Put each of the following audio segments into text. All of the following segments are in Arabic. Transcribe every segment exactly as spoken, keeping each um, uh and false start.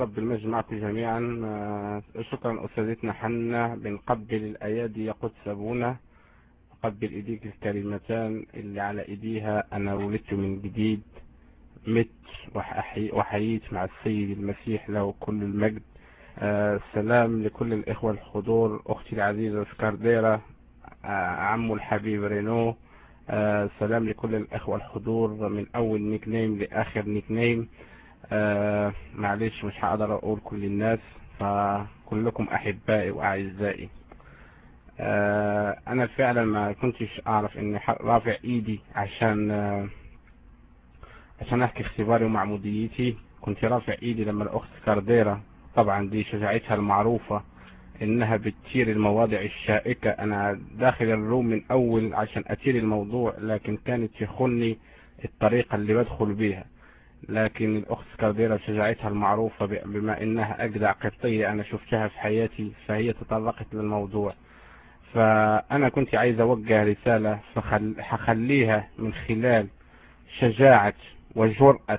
رب المجمع جميعا. آه، شكرا أستاذتنا حنا. بنقبل الأيادي قدس أبونا، قبل إيديك الكلمتان اللي على إيديها أنا ولدت من جديد، مت وحي- وحييت مع السيد المسيح له كل المجد. آه، سلام لكل الإخوة الحضور، أختي العزيزة سكارديرا، آه، عمو الحبيب رينو. آه، سلام لكل الإخوة الحضور من أول نيك نيم لآخر نيك نيم. آه معلش مش هقدر اقول كل الناس، فكلكم احبائي واعزائي. آه انا فعلا ما كنتش اعرف اني ح- رافع ايدي عشان آه عشان احكي اختباري ومعموديتي. كنت رافع ايدي لما الاخت كارديرا، طبعا دي شجاعتها المعروفة انها بتثير المواضع الشائكة. انا داخل الروم من اول عشان اثير الموضوع، لكن كانت يخني الطريقة اللي بدخل بيها. لكن الأخت سكارديرا بشجاعتها المعروفة بما إنها أجدع قبطية أنا شفتها في حياتي، فهي تطرقت للموضوع. فأنا كنت عايز أوجه رسالة، فهخليها من خلال شجاعة وجرأة.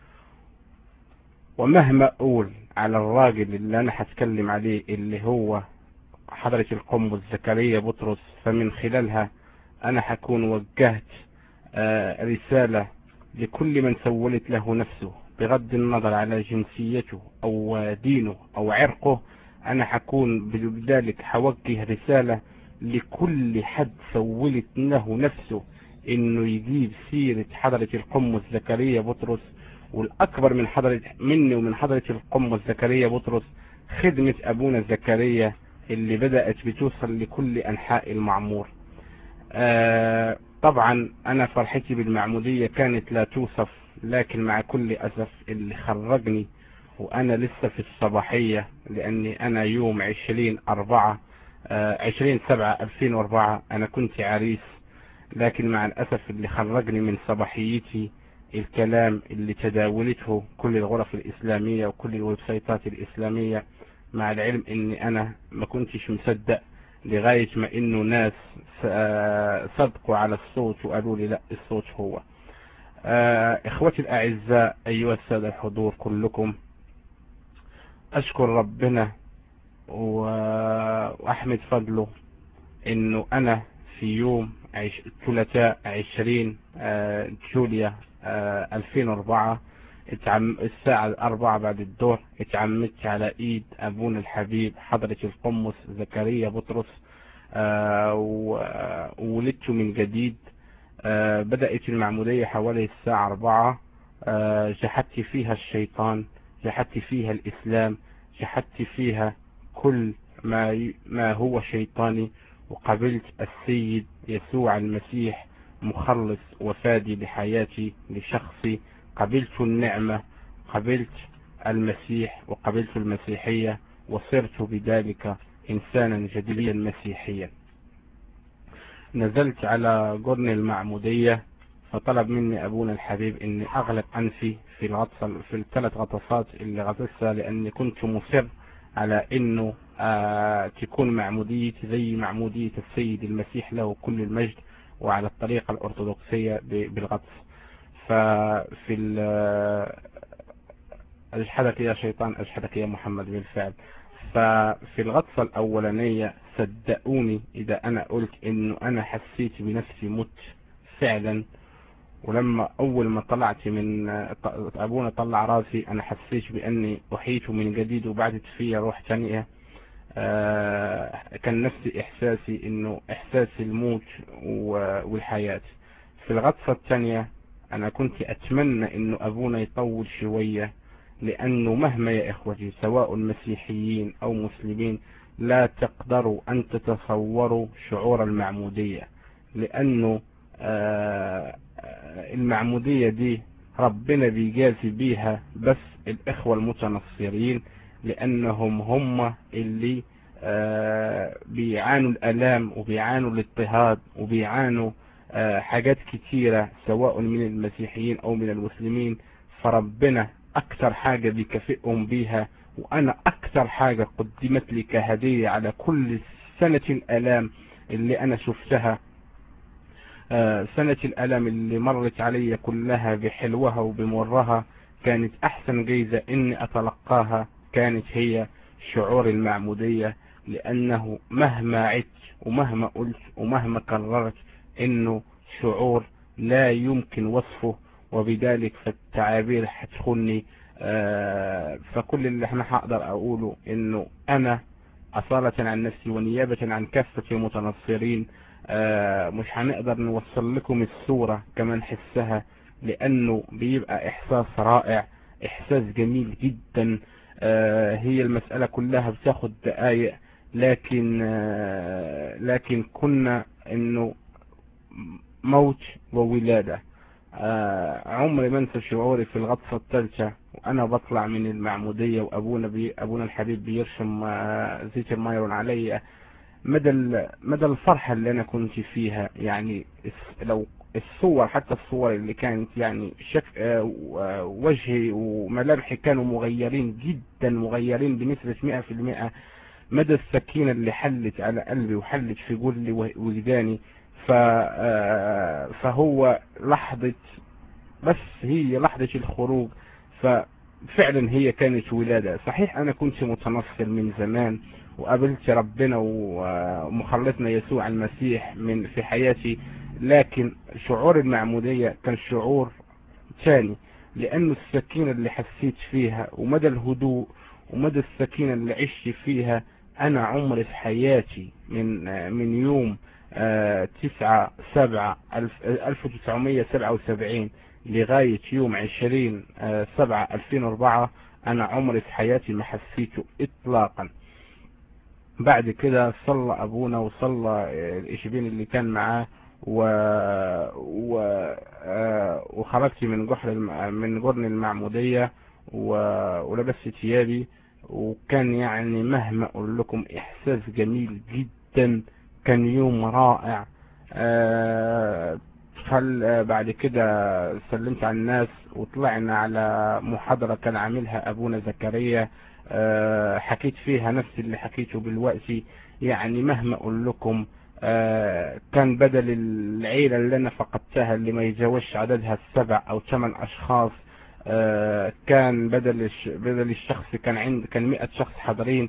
ومهما أقول على الراجل اللي أنا هتكلم عليه اللي هو حضرة القنبل زكريا بطرس، فمن خلالها أنا هكون وجهت آه، رسالة لكل من سولت له نفسه بغض النظر على جنسيته أو دينه أو عرقه. أنا هكون بذلك هوجه رسالة لكل حد سولت له نفسه إنه يجيب سيرة حضرة القنبل زكريا بطرس. والأكبر من حضرة مني ومن حضرة القنبل زكريا بطرس خدمة أبونا زكريا اللي بدأت بتوصل لكل أنحاء المعمور. آه طبعا أنا فرحتي بالمعمودية كانت لا توصف، لكن مع كل أسف اللي خرجني وأنا لسه في الصباحية، لأني أنا يوم عشرين أربعة آه عشرين سبعة ألفين وأربعة أنا كنت عريس. لكن مع الأسف اللي خرجني من صباحيتي الكلام اللي تداولته كل الغرف الإسلامية وكل الويب سايتات الإسلامية، مع العلم اني انا ما كنتش مصدق لغاية ما انه ناس صدقوا على الصوت وقالوا لي لا الصوت هو. آه، اخوتي الاعزاء، ايها السادة الحضور كلكم، اشكر ربنا واحمد فضله انه انا في يوم عش... ثلاثاء عشرين آه، جوليا آه، ألفين وأربعة اتعم... الساعة الأربعة بعد الظهر اتعمدت على إيد أبونا الحبيب حضرة القمص زكريا بطرس. آه، وولدت من جديد. آه، بدأت المعمودية حوالي الساعة أربعة. آه، جحدت فيها الشيطان، جحدت فيها الإسلام، جحدت فيها كل ما ي... ما هو شيطاني، وقبلت السيد يسوع المسيح مخلص وفادي لحياتي لشخصي. قبلت النعمة، قبلت المسيح وقبلت المسيحية، وصرت بذلك إنسانا جديدا مسيحيا. نزلت على جرن المعمودية، فطلب مني أبونا الحبيب إني أغلق أنفي في الغطس في الثلاث غطسات اللي غطسها، لأني كنت مصر على إنه آه تكون معموديتي زي معمودية السيد المسيح له كل المجد، وعلى الطريقة الأرثوذكسية بالغطس. ففي أجحدك يا شيطان، أجحدك يا محمد بالفعل. ففي الغطسة الأولانية صدقوني إذا أنا قلت إنه أنا حسيت بنفسي مت فعلا. ولما أول ما طلعت من أبونا طلع راسي أنا حسيت بأني أحيت من جديد وبعدت فيها روح تانية. آه كان نفسي إحساسي إنه إحساس الموت والحياة. في الغطسة الثانية أنا كنت أتمنى إنه أبونا يطول شوية، لأنه مهما يا إخوتي سواء مسيحيين أو مسلمين لا تقدروا أن تتصوروا شعور المعمودية. لأنه آه المعمودية دي ربنا بيجازي بيها بس الإخوة المتنصرين، لأنهم هم اللي آه بيعانوا الألام وبيعانوا الاضطهاد وبيعانوا آه حاجات كتيرة سواء من المسيحيين أو من المسلمين. فربنا أكثر حاجة بيكافئهم بيها، وأنا أكثر حاجة قدمت لي كهدية على كل سنة الألام اللي أنا شفتها، آه سنة الألم اللي مرت علي كلها بحلوها وبمرها، كانت احسن جايزة اني اتلقاها كانت هي شعور المعمودية، لانه مهما عدت ومهما قلت ومهما كررت انه شعور لا يمكن وصفه، وبذلك فالتعابير هتخني. آه فكل اللي احنا هقدر اقوله انه انا اصالة عن نفسي ونيابة عن كافة المتنصرين آه مش هنقدر نوصل لكم الصورة كما نحسها، لانه بيبقى احساس رائع، احساس جميل جدا. آه هي المسألة كلها بتاخد دقايق، لكن آه لكن كنا انه موت وولادة. آه عمري ما انسى شعوري في الغطسة الثالثة وانا بطلع من المعمودية، وابونا بي ابونا الحبيب بيرشم آه زيت المايرون عليا. مدى مدى الفرحة اللي انا كنت فيها، يعني لو الصور، حتى الصور اللي كانت يعني شك آه وجهي وملامحي كانوا مغيرين جدا، مغيرين بنسبة مئة في المئة. مدى السكينة اللي حلت على قلبي وحلت في قلبي وجداني. فهو لحظة، بس هي لحظة الخروج. ففعلا هي كانت ولادة. صحيح انا كنت متنصر من زمان وقابلت ربنا ومخلصنا يسوع المسيح من في حياتي، لكن شعور المعمودية كان شعور ثاني، لانه السكينة اللي حسيت فيها ومدى الهدوء ومدى السكينة اللي عشت فيها. انا عمري في حياتي من من يوم تسعة سبعة الف وتسعمية سبعة وسبعين لغاية يوم عشرين سبعة الفين واربعة، انا عمري في حياتي ما حسيته اطلاقا. بعد كده صلى ابونا وصلى الاشبين اللي كان معاه و... و... وخرجت من جحر من جرن المعمودية و... ولبست ثيابي، وكان يعني مهما اقول لكم احساس جميل جدا. كان يوم رائع. آه خل بعد كده سلمت على الناس وطلعنا على محاضرة كان عاملها ابونا زكريا. أه حكيت فيها نفس اللي حكيته بالوقتي. يعني مهما اقول لكم أه كان بدل العيلة اللي انا فقدتها اللي ما يتجاوزش عددها السبع او ثمان اشخاص، أه كان بدل بدل الشخص كان عند كان مئة شخص حاضرين.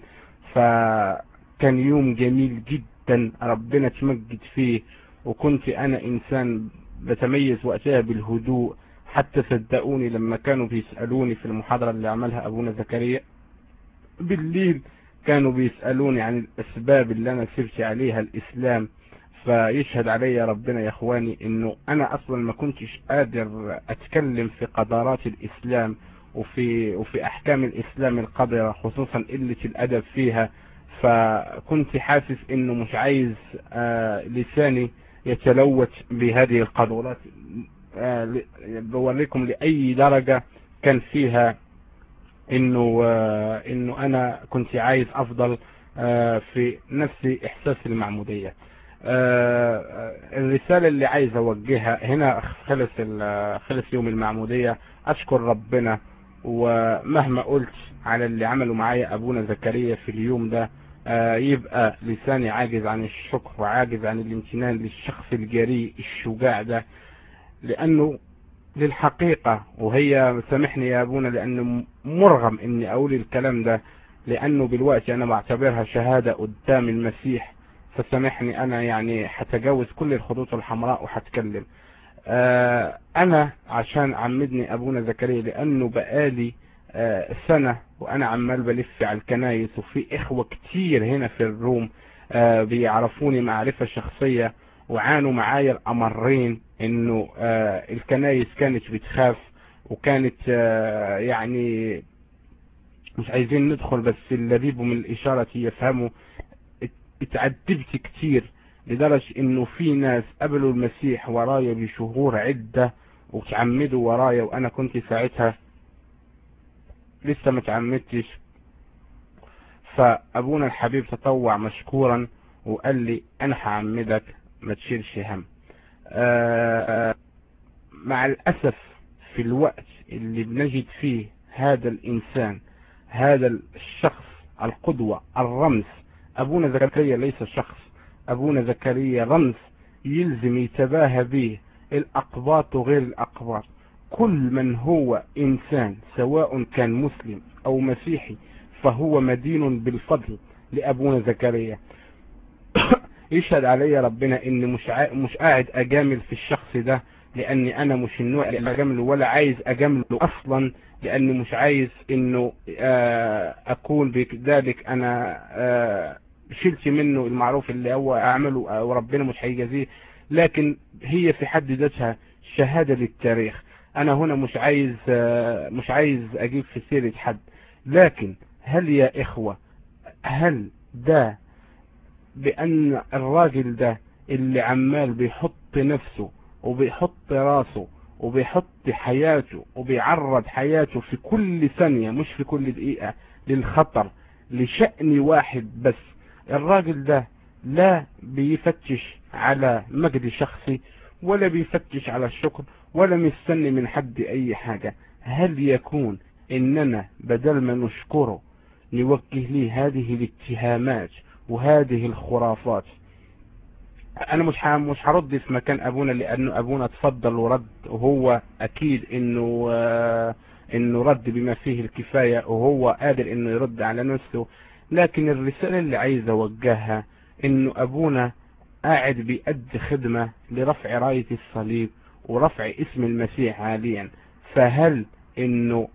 فكان يوم جميل جدا ربنا تمجد فيه. وكنت انا انسان بتميز وقتها بالهدوء. حتى صدقوني لما كانوا بيسألوني في المحاضرة اللي عملها ابونا زكريا بالليل، كانوا بيسألوني عن الاسباب اللي انا سبت عليها الاسلام. فيشهد علي ربنا يا اخواني انه انا اصلا ما كنتش قادر اتكلم في قدرات الاسلام وفي وفي احكام الاسلام القذرة، خصوصا قلة الادب فيها. فكنت حاسس انه مش عايز آه لساني يتلوث بهذه القذورات. آه بوريكم لاي درجة كان فيها انه آه انه انا كنت عايز افضل آه في نفس احساس المعمودية. آه الرسالة اللي عايز اوجهها هنا، خلص خلص يوم المعمودية، اشكر ربنا. ومهما قلت على اللي عمله معايا ابونا زكريا في اليوم ده آه يبقى لساني عاجز عن الشكر وعاجز عن الامتنان للشخص الجريء الشجاع ده. لانه للحقيقة، وهي سامحني يا ابونا لانه مرغم اني اقول الكلام ده، لانه بالوقت انا بعتبرها شهادة قدام المسيح. فسامحني انا يعني هتجاوز كل الخطوط الحمراء وهتكلم. آه انا عشان عمدني ابونا زكريا لانه بقالي آه سنة وانا عمال بلف على الكنايس، وفي اخوة كتير هنا في الروم آه بيعرفوني معرفة شخصية وعانوا معايا الامرين. انه آه الكنايس كانت بتخاف، وكانت آه يعني مش عايزين ندخل، بس اللبيب من الاشارة يفهموا. اتعذبت كتير لدرجة انه في ناس قبلوا المسيح ورايا بشهور عدة وتعمدوا ورايا، وانا كنت ساعتها لسه ما تعمدتش. فابونا الحبيب تطوع مشكورا وقال لي انا هعمدك ما تشيلش هم. آآ مع الاسف في الوقت اللي بنجد فيه هذا الانسان، هذا الشخص القدوة الرمز، ابونا زكريا ليس شخص، ابونا زكريا رمز يلزم يتباهى به الاقباط وغير الاقباط. كل من هو إنسان سواء كان مسلم أو مسيحي فهو مدين بالفضل لأبونا زكريا. يشهد علي ربنا إني مش مش قاعد أجامل في الشخص ده، لأني أنا مش النوع اللي أجامله ولا عايز أجامله أصلا، لأني مش عايز إنه أكون بذلك أنا شلت منه المعروف اللي هو أعمله وربنا مش هيجازيه، لكن هي في حد ذاتها شهادة للتاريخ. أنا هنا مش عايز مش عايز أجيب في سيرة حد، لكن هل يا إخوة هل ده بأن الراجل ده اللي عمال بيحط نفسه وبيحط راسه وبيحط حياته وبيعرض حياته في كل ثانية مش في كل دقيقة للخطر لشأن واحد بس، الراجل ده لا بيفتش على مجد شخصي ولا بيفتش على الشكر ولا مستني من حد أي حاجة، هل يكون إننا بدل ما نشكره نوجه ليه هذه الاتهامات وهذه الخرافات؟ انا مش مش هرد في مكان ابونا، لانه ابونا تفضل ورد، وهو اكيد انه آه انه رد بما فيه الكفاية وهو قادر انه يرد على نفسه، لكن الرسالة اللي عايز اوجهها انه ابونا قاعد بيأدي خدمة لرفع راية الصليب ورفع اسم المسيح عاليا، فهل انه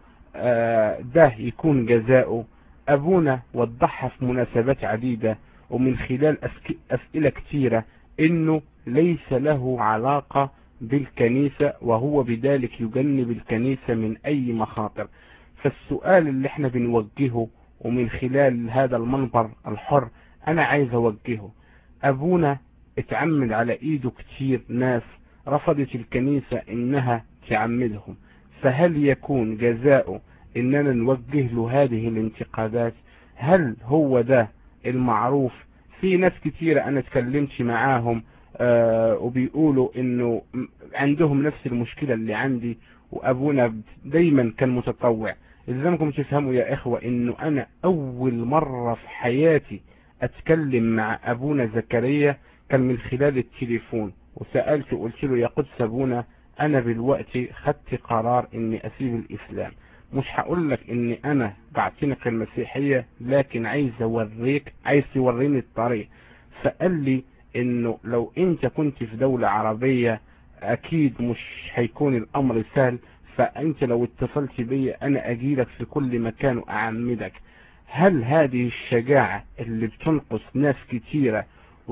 آه ده يكون جزاؤه؟ ابونا وضحها في مناسبات عديدة ومن خلال اسئلة كثيرة انه ليس له علاقة بالكنيسة، وهو بذلك يجنب الكنيسة من اي مخاطر. فالسؤال اللي احنا بنوجهه ومن خلال هذا المنبر الحر انا عايز اوجهه، ابونا اتعمد على ايده كتير ناس رفضت الكنيسة انها تعمدهم، فهل يكون جزاؤه اننا نوجه له هذه الانتقادات؟ هل هو ده المعروف؟ في ناس كتيرة انا اتكلمت معاهم آه وبيقولوا انه عندهم نفس المشكلة اللي عندي، وابونا دايما كان متطوع. اذا انكم تفهموا يا اخوة انه انا اول مرة في حياتي اتكلم مع ابونا زكريا كان من خلال التليفون، وسألته قلت له يا قدس ابونا انا بالوقت خدت قرار اني اسيب الاسلام، مش هقول لك اني انا بعتنق المسيحية، لكن عايز اوريك، عايز توريني الطريق. فقال لي انه لو انت كنت في دولة عربية اكيد مش هيكون الامر سهل، فانت لو اتصلت بي انا اجيلك في كل مكان واعمدك. هل هذه الشجاعة اللي بتنقص ناس كتيرة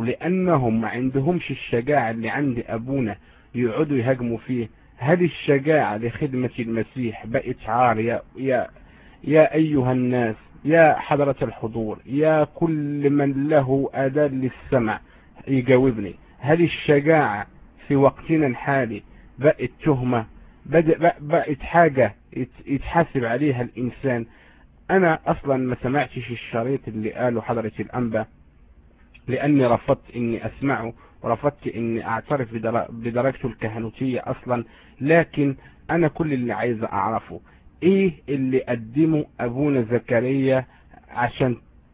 ولانهم ما عندهمش الشجاعة اللي عند ابونا يقعدوا يهاجموا فيه، هل الشجاعة لخدمة المسيح بقت عار؟ يا, يا, يا أيها الناس، يا حضرة الحضور، يا كل من له آذان للسمع يجاوبني، هل الشجاعة في وقتنا الحالي بقت تهمة؟ بقت حاجة يتحاسب عليها الإنسان؟ أنا أصلا ما سمعتش الشريط اللي قاله حضرة الأنبا لأني رفضت إني أسمعه ورفضت إني أعترف بدرجته الكهنوتية أصلا، لكن أنا كل اللي عايز أعرفه إيه اللي قدمه أبونا زكريا عشان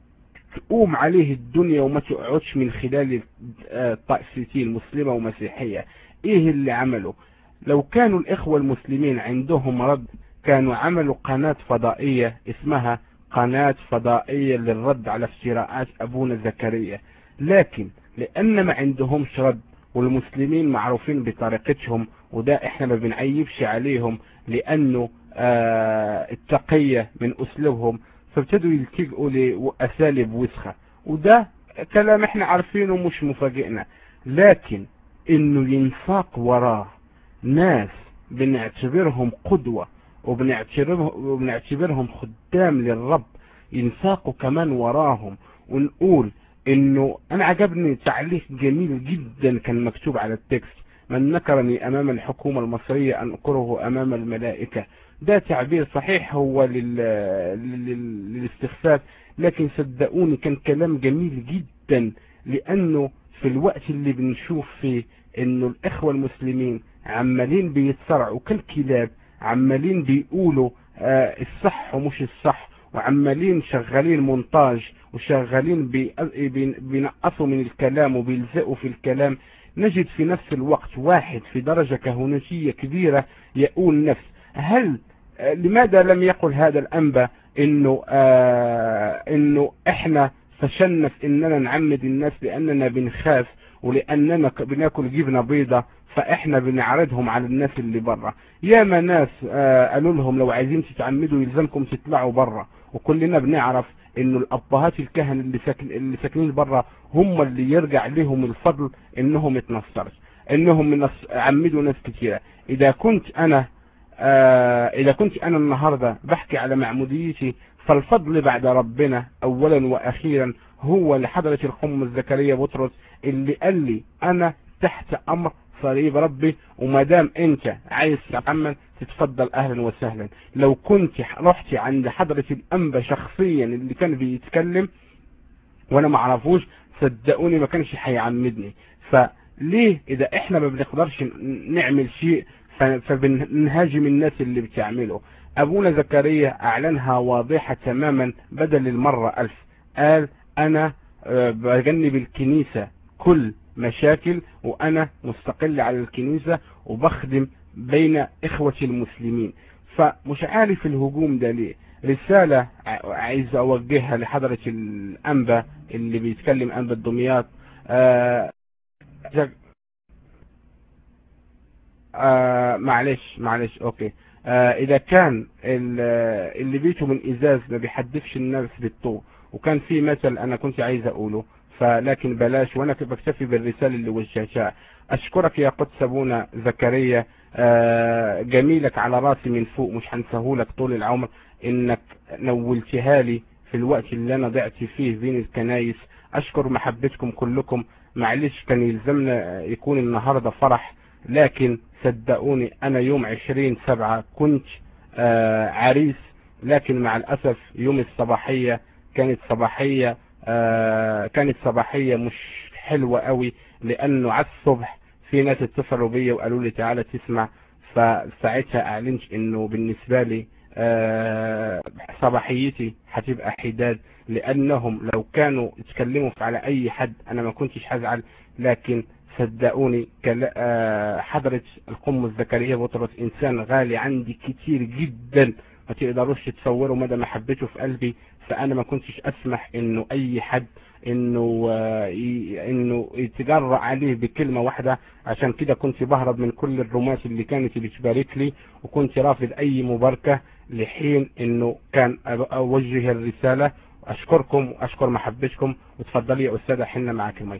تقوم عليه الدنيا وما تقعدش من خلال الطائفتين مسلمة ومسيحية. إيه اللي عمله؟ لو كانوا الإخوة المسلمين عندهم رد كانوا عملوا قناة فضائية اسمها قناة فضائية للرد على افتراءات أبونا زكريا، لكن لأن ما عندهمش رد والمسلمين معروفين بطريقتهم، وده احنا ما بنعيبش عليهم لأنه آه التقية من أسلوبهم، فابتدوا يلتجئوا لأساليب وسخة، وده كلام احنا عارفينه مش مفاجئنا، لكن انه ينساق وراه ناس بنعتبرهم قدوة وبنعتبرهم, وبنعتبرهم خدام للرب ينساقوا كمان وراهم، ونقول انه انا عجبني تعليق جميل جدا كان مكتوب على التكست: من نكرني امام الحكومة المصرية انكره امام الملائكة. ده تعبير صحيح هو لل... لل... للاستخفاف، لكن صدقوني كان كلام جميل جدا، لانه في الوقت اللي بنشوف فيه انه الاخوة المسلمين عمالين بيتصرعوا كالكلاب، عمالين بيقولوا آه الصح ومش الصح، وعمالين شغالين مونتاج وشغالين بينقصوا من الكلام وبيلزقوا في الكلام، نجد في نفس الوقت واحد في درجة كهنوتية كبيرة يقول نفس. هل لماذا لم يقل هذا الأنبا إنه آه إنه إحنا فشلنا في إننا نعمد الناس لأننا بنخاف ولأننا بناكل جبنة بيضة فإحنا بنعرضهم على الناس اللي برا؟ ياما ناس آه قالوا لهم لو عايزين تتعمدوا يلزمكم تطلعوا برا، وكلنا بنعرف إنه الأبهات الكهن اللي ساكن اللي ساكنين برا هم اللي يرجع لهم الفضل إنهم اتنصرت، إنهم عمدوا ناس كتيرة. إذا كنت أنا آه إذا كنت أنا النهاردة بحكي على معموديتي، فالفضل بعد ربنا أولا وأخيرا هو لحضرة القمص زكريا بطرس اللي قال لي أنا تحت أمر صليب ربي، وما دام أنت عايز تعمل تتفضل أهلا وسهلا. لو كنت رحت عند حضرة الأنبا شخصيا اللي كان بيتكلم وأنا ما اعرفوش، صدقوني ما كانش هيعمدني. فليه إذا إحنا ما بنقدرش نعمل شيء فبنهاجم الناس اللي بتعمله؟ أبونا زكريا أعلنها واضحة تماما بدل المرة ألف. قال أنا بجنب الكنيسة كل مشاكل، وأنا مستقل على الكنيسة وبخدم بين إخوة المسلمين. فمش عارف الهجوم ده ليه. رسالة عايز أوجهها لحضرة الأنبا اللي بيتكلم أنبا الدمياط. آه آه معلش معلش اوكي. آه اذا كان اللي بيته من ازاز ما بيحدفش الناس بالطوب، وكان في مثل انا كنت عايز اقوله فلكن بلاش، وانا بكتفي بالرسالة اللي وجهتها. اشكرك يا قدس ابونا زكريا، آه جميلك على راسي من فوق، مش هنساهولك طول العمر انك نولتها لي في الوقت اللي انا ضعت فيه بين الكنايس. اشكر محبتكم كلكم. معلش كان يلزمنا يكون النهاردة فرح، لكن صدقوني انا يوم عشرين سبعة كنت آه عريس، لكن مع الاسف يوم الصباحية كانت صباحية آه كانت صباحية مش حلوة قوي، لانه على الصبح في ناس اتصلوا بيا وقالوا لي تعالى تسمع. فساعتها اعلنت انه بالنسبة لي آه صباحيتي هتبقى حداد، لانهم لو كانوا اتكلموا على اي حد انا ما كنتش هزعل. لكن صدقوني حضرة القمص زكريا بطرس انسان غالي عندي كتير جدا، ما تقدروش تتصوروا مدى محبته في قلبي. فانا ما كنتش اسمح انه اي حد انه انه يتجرأ عليه بكلمة واحدة. عشان كده كنت بهرب من كل الرماس اللي كانت بتبارك لي، وكنت رافض اي مباركة لحين انه كان اوجه الرسالة. اشكركم واشكر محبتكم، وتفضلي يا استاذة حنة معاك المايك.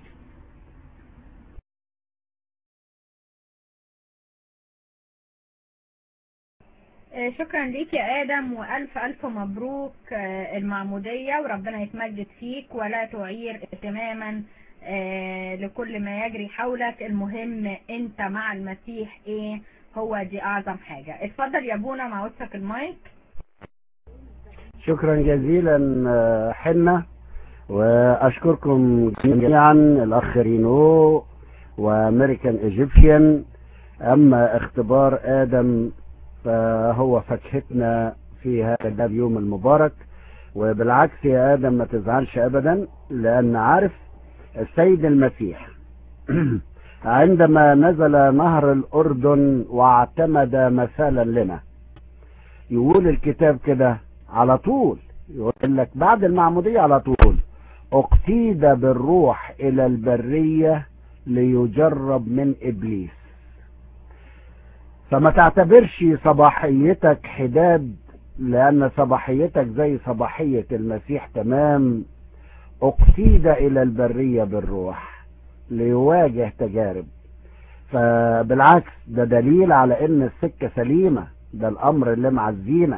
شكرا ليك يا آدم، وألف ألف مبروك المعمودية، وربنا يتمجد فيك ولا تعير اهتماما لكل ما يجري حولك. المهم انت مع المسيح ايه، هو دي اعظم حاجة. اتفضل يا ابونا مع وسطك المايك. شكرا جزيلا حنة، واشكركم جميعا الاخ رينو وامريكان ايجيبشن. اما اختبار ادم فهو فاكهتنا في هذا اليوم المبارك. وبالعكس يا ادم ما تزعلش ابدا، لان عارف السيد المسيح عندما نزل نهر الاردن واعتمد مثالا لنا، يقول الكتاب كده على طول، يقول لك بعد المعمودية على طول اقتيد بالروح الى البرية ليجرب من ابليس. فما تعتبرش صباحيتك حداد، لان صباحيتك زي صباحية المسيح تمام. اقتيد الى البرية بالروح ليواجه تجارب. فبالعكس ده دليل على ان السكة سليمة، ده الامر اللي معزينا.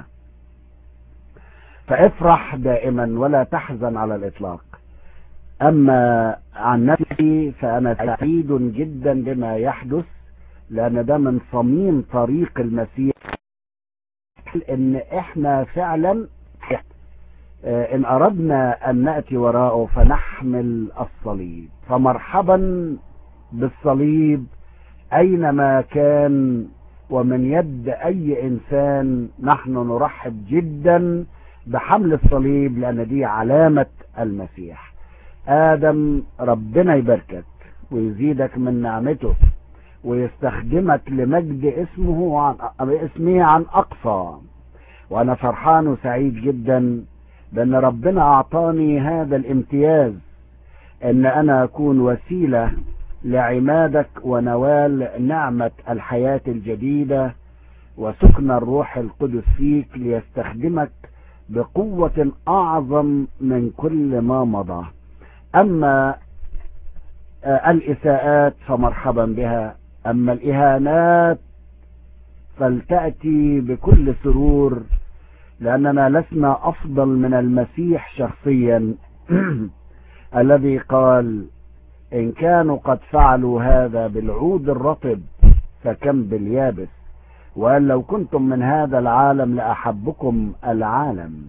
فافرح دائما ولا تحزن على الاطلاق. اما عن نفسي فانا سعيد جدا بما يحدث، لان ده من صميم طريق المسيح، ان احنا فعلا ان اردنا ان نأتي وراءه فنحمل الصليب. فمرحبا بالصليب اينما كان ومن يد اي انسان. نحن نرحب جدا بحمل الصليب، لان دي علامة المسيح. ادم ربنا يباركك ويزيدك من نعمته ويستخدمك لمجد اسمه عن اسمه عن أقصى. وأنا فرحان وسعيد جدا بأن ربنا أعطاني هذا الامتياز، أن أنا أكون وسيلة لعمادك ونوال نعمة الحياة الجديدة وسكن الروح القدس فيك ليستخدمك بقوة أعظم من كل ما مضى. أما الإساءات فمرحبا بها، أما الإهانات فلتأتي بكل سرور، لأننا لسنا أفضل من المسيح شخصيا الذي قال إن كانوا قد فعلوا هذا بالعود الرطب فكم باليابس، وقال لو كنتم من هذا العالم لأحبكم العالم.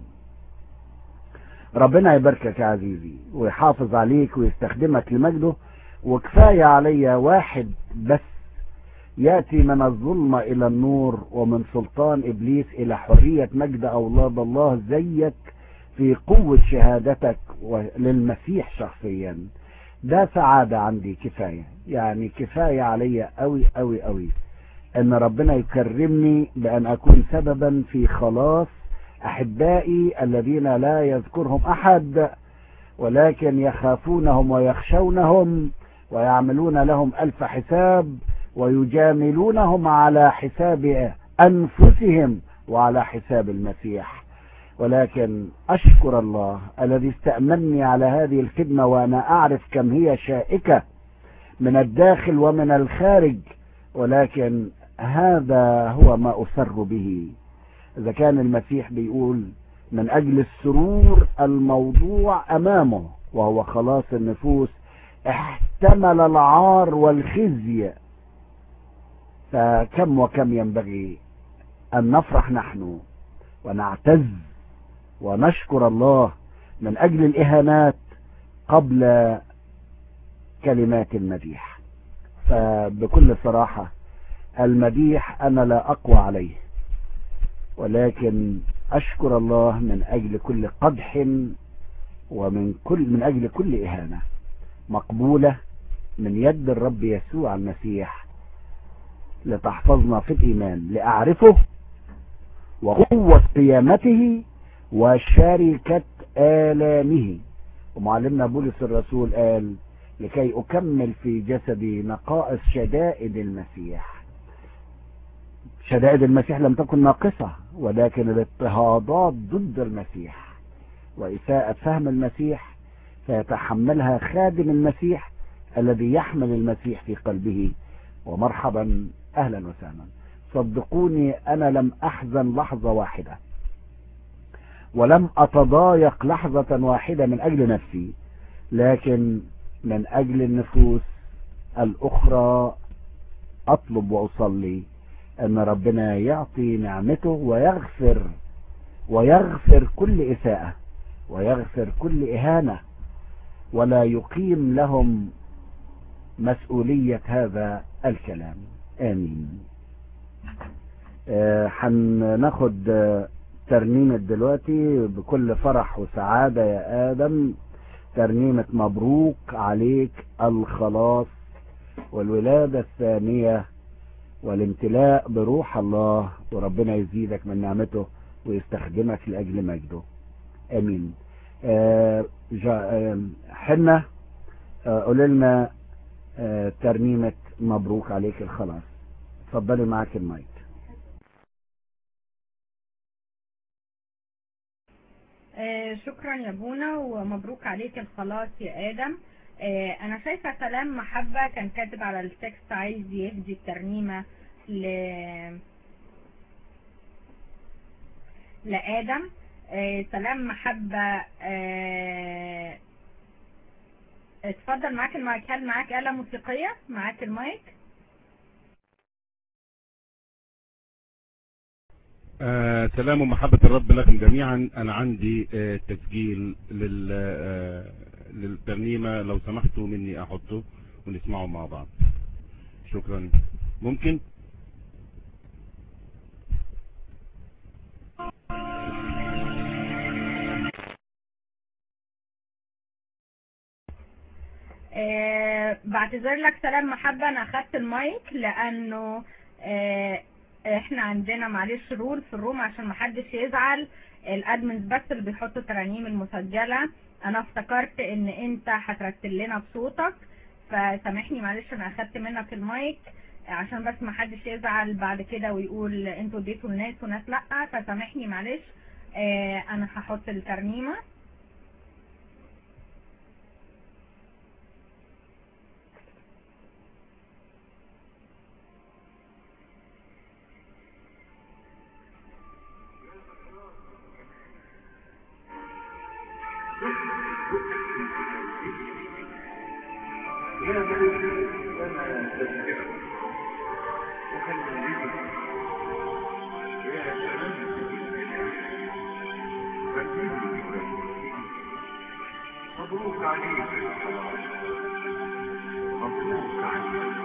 ربنا يباركك يا عزيزي ويحافظ عليك ويستخدمك لمجده. وكفاية علي واحد بس يأتي من الظلمة إلى النور ومن سلطان إبليس إلى حرية مجد أولاد الله زيك في قوة شهادتك للمسيح شخصيا. ده سعادة عندي، كفاية يعني كفاية علي أوي أوي أوي أن ربنا يكرمني بأن أكون سببا في خلاص أحبائي الذين لا يذكرهم أحد ولكن يخافونهم ويخشونهم ويعملون لهم ألف حساب ويجاملونهم على حساب أنفسهم وعلى حساب المسيح. ولكن أشكر الله الذي استأمنني على هذه الخدمة وأنا أعرف كم هي شائكة من الداخل ومن الخارج، ولكن هذا هو ما أسر به. إذا كان المسيح بيقول من أجل السرور الموضوع أمامه وهو خلاص النفوس احتمل العار والخزي، فكم وكم ينبغي أن نفرح نحن ونعتز ونشكر الله من أجل الإهانات قبل كلمات المديح. فبكل صراحة المديح أنا لا أقوى عليه، ولكن أشكر الله من أجل كل قدح ومن كل من أجل كل إهانة مقبولة من يد الرب يسوع المسيح لتحفظنا في الإيمان لأعرفه وقوة قيامته وشركة آلامه. ومعلمنا بولس الرسول قال لكي أكمل في جسدي نقائص شدائد المسيح. شدائد المسيح لم تكن ناقصة، ولكن الاضطهادات ضد المسيح وإساءة فهم المسيح فيتحملها خادم المسيح الذي يحمل المسيح في قلبه. ومرحبا أهلا وسهلا. صدقوني أنا لم أحزن لحظة واحدة ولم أتضايق لحظة واحدة من أجل نفسي، لكن من أجل النفوس الأخرى أطلب وأصلي أن ربنا يعطي نعمته ويغفر ويغفر كل إساءة ويغفر كل إهانة ولا يقيم لهم مسؤولية هذا الكلام. آمين. هناخد آه ترنيمة دلوقتي بكل فرح وسعادة يا آدم، ترنيمة مبروك عليك الخلاص والولادة الثانية والامتلاء بروح الله، وربنا يزيدك من نعمته ويستخدمك لأجل مجده. آمين. آه آه حنا آه قول لنا آه ترنيمة مبروك عليك الخلاص. اتفضلي معاك المايك. آه شكرا يا بونا ومبروك عليك الخلاص يا آدم. آه أنا شايفة كلام محبة كان كاتب على التكست عايز يهدي الترنيمة ل... لآدم. آه سلام محبة. آه اتفضل معاك المايك. هل معاك آلة موسيقية؟ معاك المايك. آه سلام ومحبة الرب لكم جميعا. أنا عندي آه تسجيل لل آه للترنيمة، لو سمحتوا مني أحطه ونسمعه مع بعض. شكرا. ممكن؟ آه أه بعتذر لك سلام محبة، انا اخدت المايك لانه أه احنا عندنا معلش رول في الروم عشان محدش يزعل، الادمنز بس اللي بيحطوا الترانيم المسجلة. انا افتكرت ان انت هترتل لنا بصوتك، فسامحني معلش انا اخدت منك المايك عشان بس محدش يزعل بعد كده ويقول انتوا اديتوا الناس وناس لا، فسامحني معلش. اه انا هحط الترنيمة. يا من لنا تذكرة وخلينا يا سلام مبروك عليك مبروك عليك.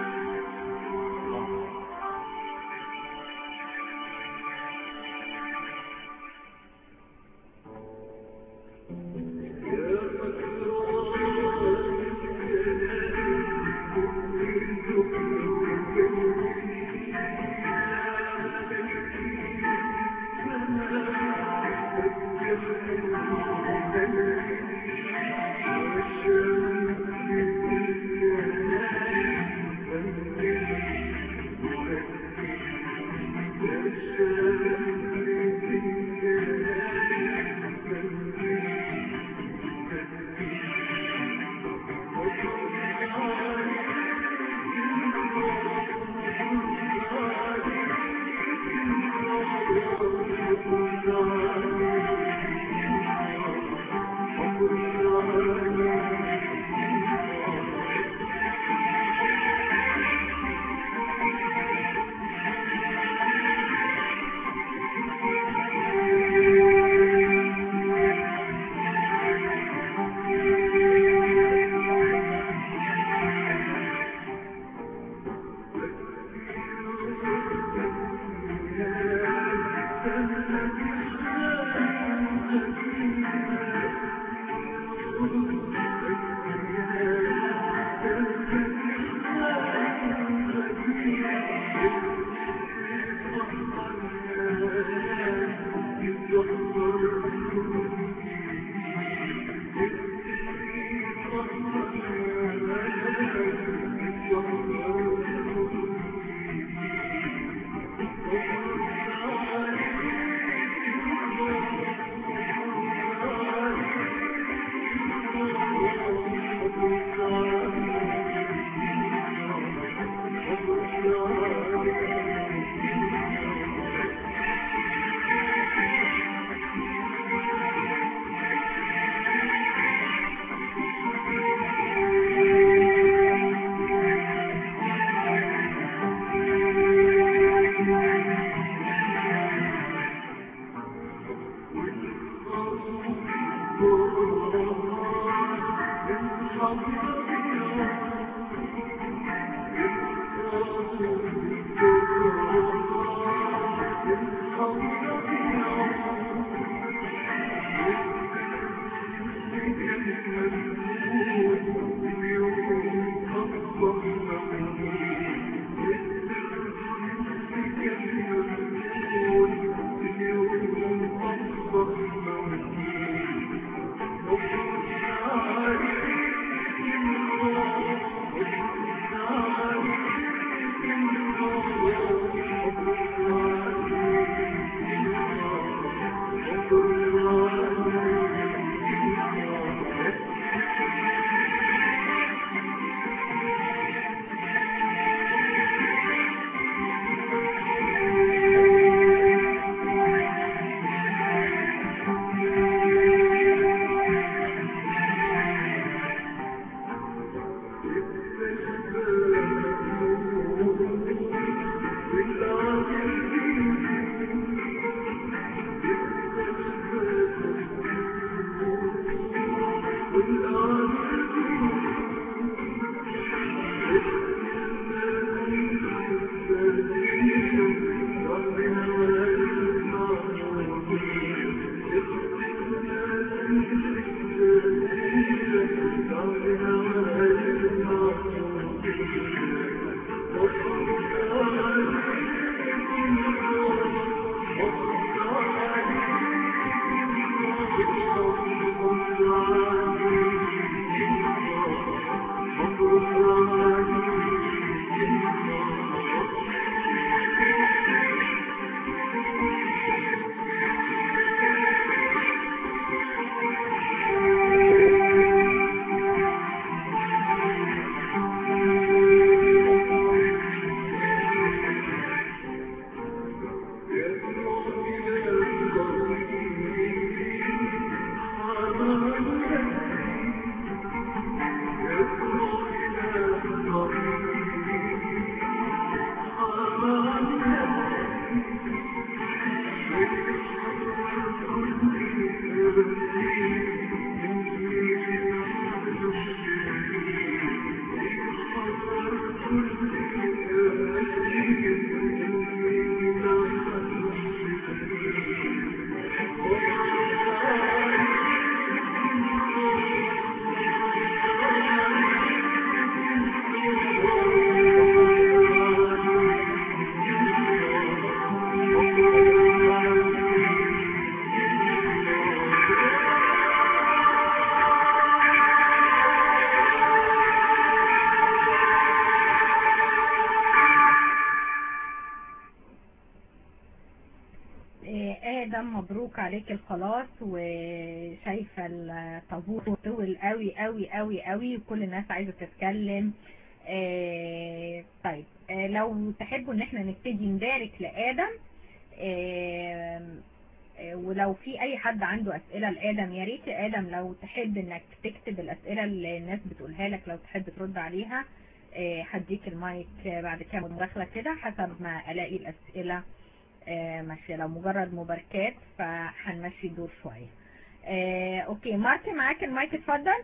مبروك عليك الخلاص، وشايفة الطابور طول قوي قوي قوي قوي وكل الناس عايزة تتكلم. آه طيب آه لو تحبوا ان احنا نبتدي نبارك لآدم، آه آه ولو في اي حد عنده اسئلة لآدم يا ريت يا آدم لو تحب انك تكتب الاسئلة اللي الناس بتقولها لك لو تحب ترد عليها. آه هديك المايك بعد كام مداخلة كده حسب ما الاقي الاسئلة آه ماشي. لو مجرد مباركات فهنمشي الدور شوية. آه اوكي مارك معاك المايك اتفضل.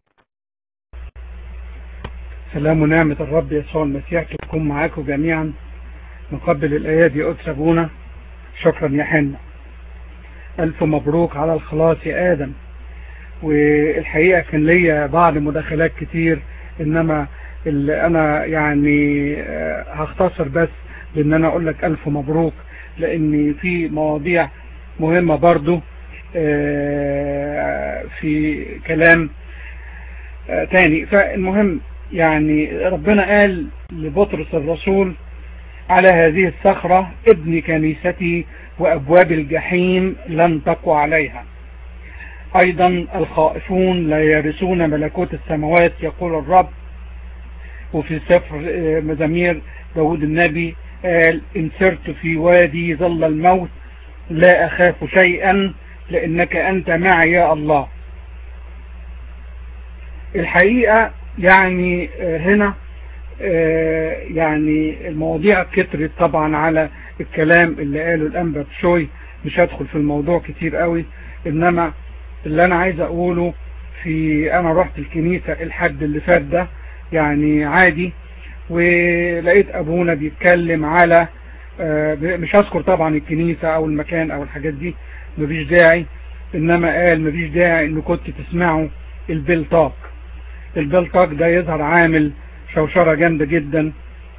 سلام ونعمة الرب يسوع المسيح تكون معاكم جميعا. نقبل الأيادي قدس أبونا. شكرا يا حنا، ألف مبروك على الخلاص يا آدم. والحقيقة كان ليا بعض مداخلات كتير، إنما اللي أنا يعني هختصر بس بأن أنا أقول لك ألف مبروك، لأن في مواضيع مهمة برضو في كلام تاني. فالمهم يعني ربنا قال لبطرس الرسول على هذه الصخرة ابني كنيستي وأبواب الجحيم لن تقوى عليها. أيضا الخائفون لا يرثون ملكوت السماوات يقول الرب. وفي سفر مزامير داود النبي قال إن سرت في وادي ظل الموت لا أخاف شيئا لأنك أنت معي يا الله. الحقيقة يعني هنا يعني المواضيع كترت طبعا على الكلام اللي قاله الأنبا بشوي، مش هدخل في الموضوع كتير قوي، إنما اللي أنا عايز أقوله في أنا رحت الكنيسة الحد اللي فات ده يعني عادي، ولقيت أبونا بيتكلم على مش هذكر طبعا الكنيسة أو المكان أو الحاجات دي مفيش داعي، إنما قال مفيش داعي إنه كنت تسمعوا البلطاق. البلطاق ده يظهر عامل شوشرة جامدة جدا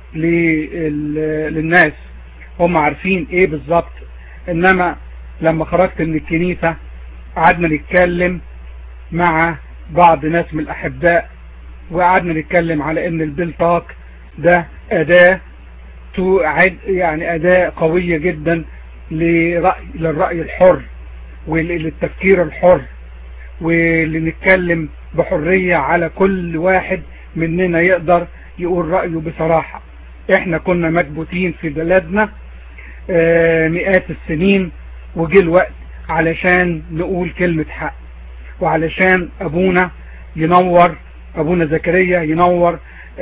للناس، هم عارفين ايه بالظبط. انما لما خرجت من الكنيسة قعدنا نتكلم مع بعض ناس من الاحباء، وقعدنا نتكلم على ان البلطاق ده اداة يعني اداة قوية جدا لرأي للرأي الحر وللتفكير الحر، واللي نتكلم بحرية على كل واحد مننا يقدر يقول رأيه بصراحة. احنا كنا مكبوتين في بلدنا مئات السنين، وجه الوقت علشان نقول كلمة حق، وعلشان ابونا ينور، ابونا زكريا ينور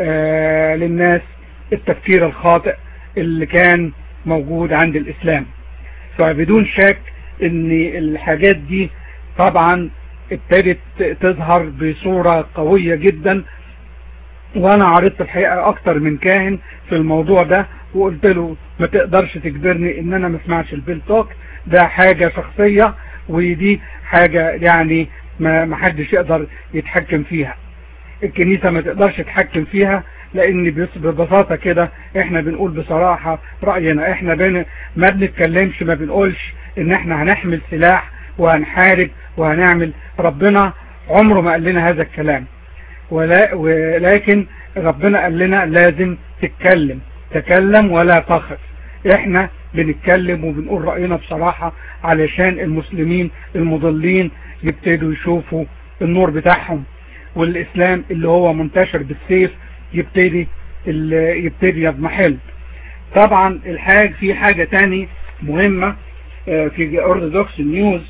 للناس التفكير الخاطئ اللي كان موجود عند الاسلام. فبدون شك ان الحاجات دي طبعا ابتدت تظهر بصورة قوية جدا، وانا عرضت الحقيقة اكتر من كاهن في الموضوع ده، وقلت له ما تقدرش تجبرني ان انا ما اسمعش البلطاق، ده حاجة شخصية ودي حاجة يعني ما حدش يقدر يتحكم فيها. الكنيسة ما تقدرش تتحكم فيها، لان ببساطة كده احنا بنقول بصراحة رأينا. احنا بين ما بنتكلمش، ما بنقولش ان احنا هنحمل سلاح وهنحارب وهنعمل. ربنا عمره ما قال لنا هذا الكلام، ولا ولكن ربنا قال لنا لازم تتكلم، تكلم ولا تخف. احنا بنتكلم وبنقول رأينا بصراحة علشان المسلمين المضلين يبتدوا يشوفوا النور بتاعهم، والاسلام اللي هو منتشر بالسيف يبتدي يبتدي يضمحل. طبعا الحاج في حاجة تاني مهمة في أورثودوكس نيوز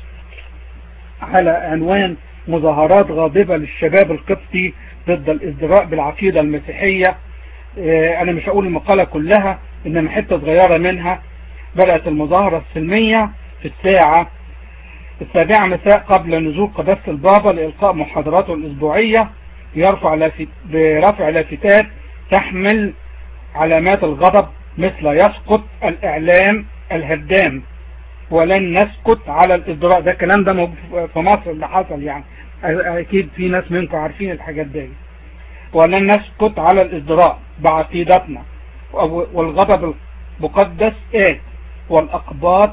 على عنوان مظاهرات غاضبة للشباب القبطي ضد الازدراء بالعقيدة المسيحية. انا مش هقول المقالة كلها، انما حتة صغيرة منها. بدأت المظاهرة السلمية في الساعة السابعة مساء قبل نزول قداسة البابا لإلقاء محاضراته الأسبوعية يرفع لافت برفع لافتات تحمل علامات الغضب مثل يسقط الإعلام الهدام ولن نسكت على الازدراء. ده الكلام ده في مصر اللي حصل، يعني اكيد في ناس منكم عارفين الحاجات دي. ولن نسكت على الازدراء بعقيدتنا، والغضب المقدس آت، والأقباط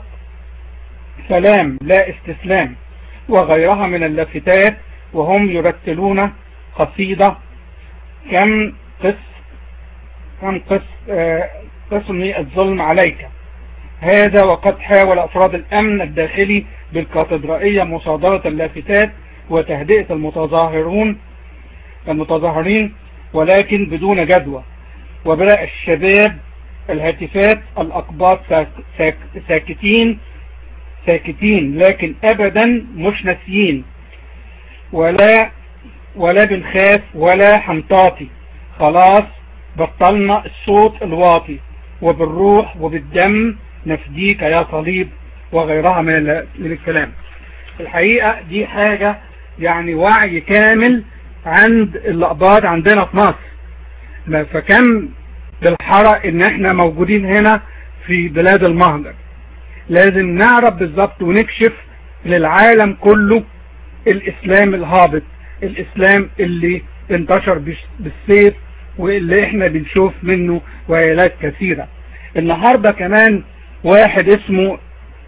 سلام لا استسلام، وغيرها من اللافتات، وهم يرتلون قصيدة كم قس كم قس آه قسمي الظلم عليك، هذا وقد حاول أفراد الأمن الداخلي بالكاتدرائية مصادرة اللافتات وتهدئة المتظاهرون المتظاهرين ولكن بدون جدوى، وبدأ الشباب الهاتفات الأقباط ساك ساكتين ساكتين لكن أبدا مش ناسيين، ولا ولا بنخاف ولا حنطاطي، خلاص بطلنا الصوت الواطي، وبالروح وبالدم نفديك يا صليب، وغيرها من الكلام. الحقيقة دي حاجة يعني وعي كامل عند الأقباط عندنا في مصر، فكم بالحرى ان احنا موجودين هنا في بلاد المهجر. لازم نعرف بالظبط ونكشف للعالم كله الاسلام الهابط، الاسلام اللي انتشر بالسيف واللي احنا بنشوف منه ويلات كثيرة. النهاردة كمان واحد اسمه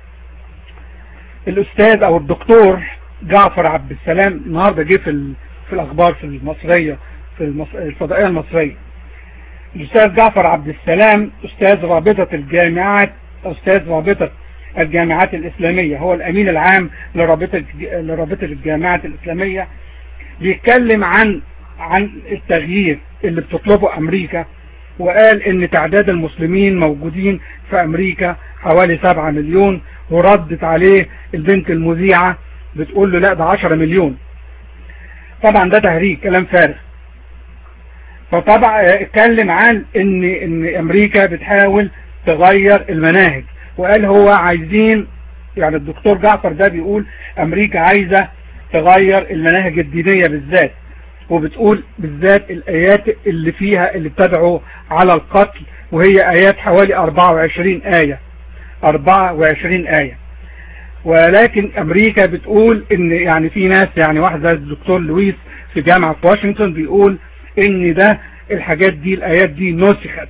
الاستاذ او الدكتور جعفر عبد السلام النهاردة جه في في الاخبار في المصرية في الفضائية المصرية. الاستاذ جعفر عبد السلام استاذ رابطة الجامعات استاذ رابطة الجامعات الاسلامية، هو الامين العام لرابطة لرابطة الجامعات الاسلامية، بيتكلم عن عن التغيير اللي بتطلبه امريكا، وقال ان تعداد المسلمين موجودين في امريكا حوالي سبعة مليون، وردت عليه البنت المذيعة بتقول له لا ده عشرة مليون. طبعا ده تهريج كلام فارغ. فطبعا اتكلم عن ان ان امريكا بتحاول تغير المناهج، وقال هو عايزين يعني الدكتور جعفر ده بيقول امريكا عايزة تغير المناهج الدينية بالذات، وبتقول بالذات الايات اللي فيها اللي بتدعو على القتل، وهي ايات حوالي اربعة وعشرين آية اربعة وعشرين آية. ولكن امريكا بتقول ان يعني في ناس يعني واحد زي الدكتور لويس في جامعة واشنطن بيقول ان ده الحاجات دي الايات دي نسخت.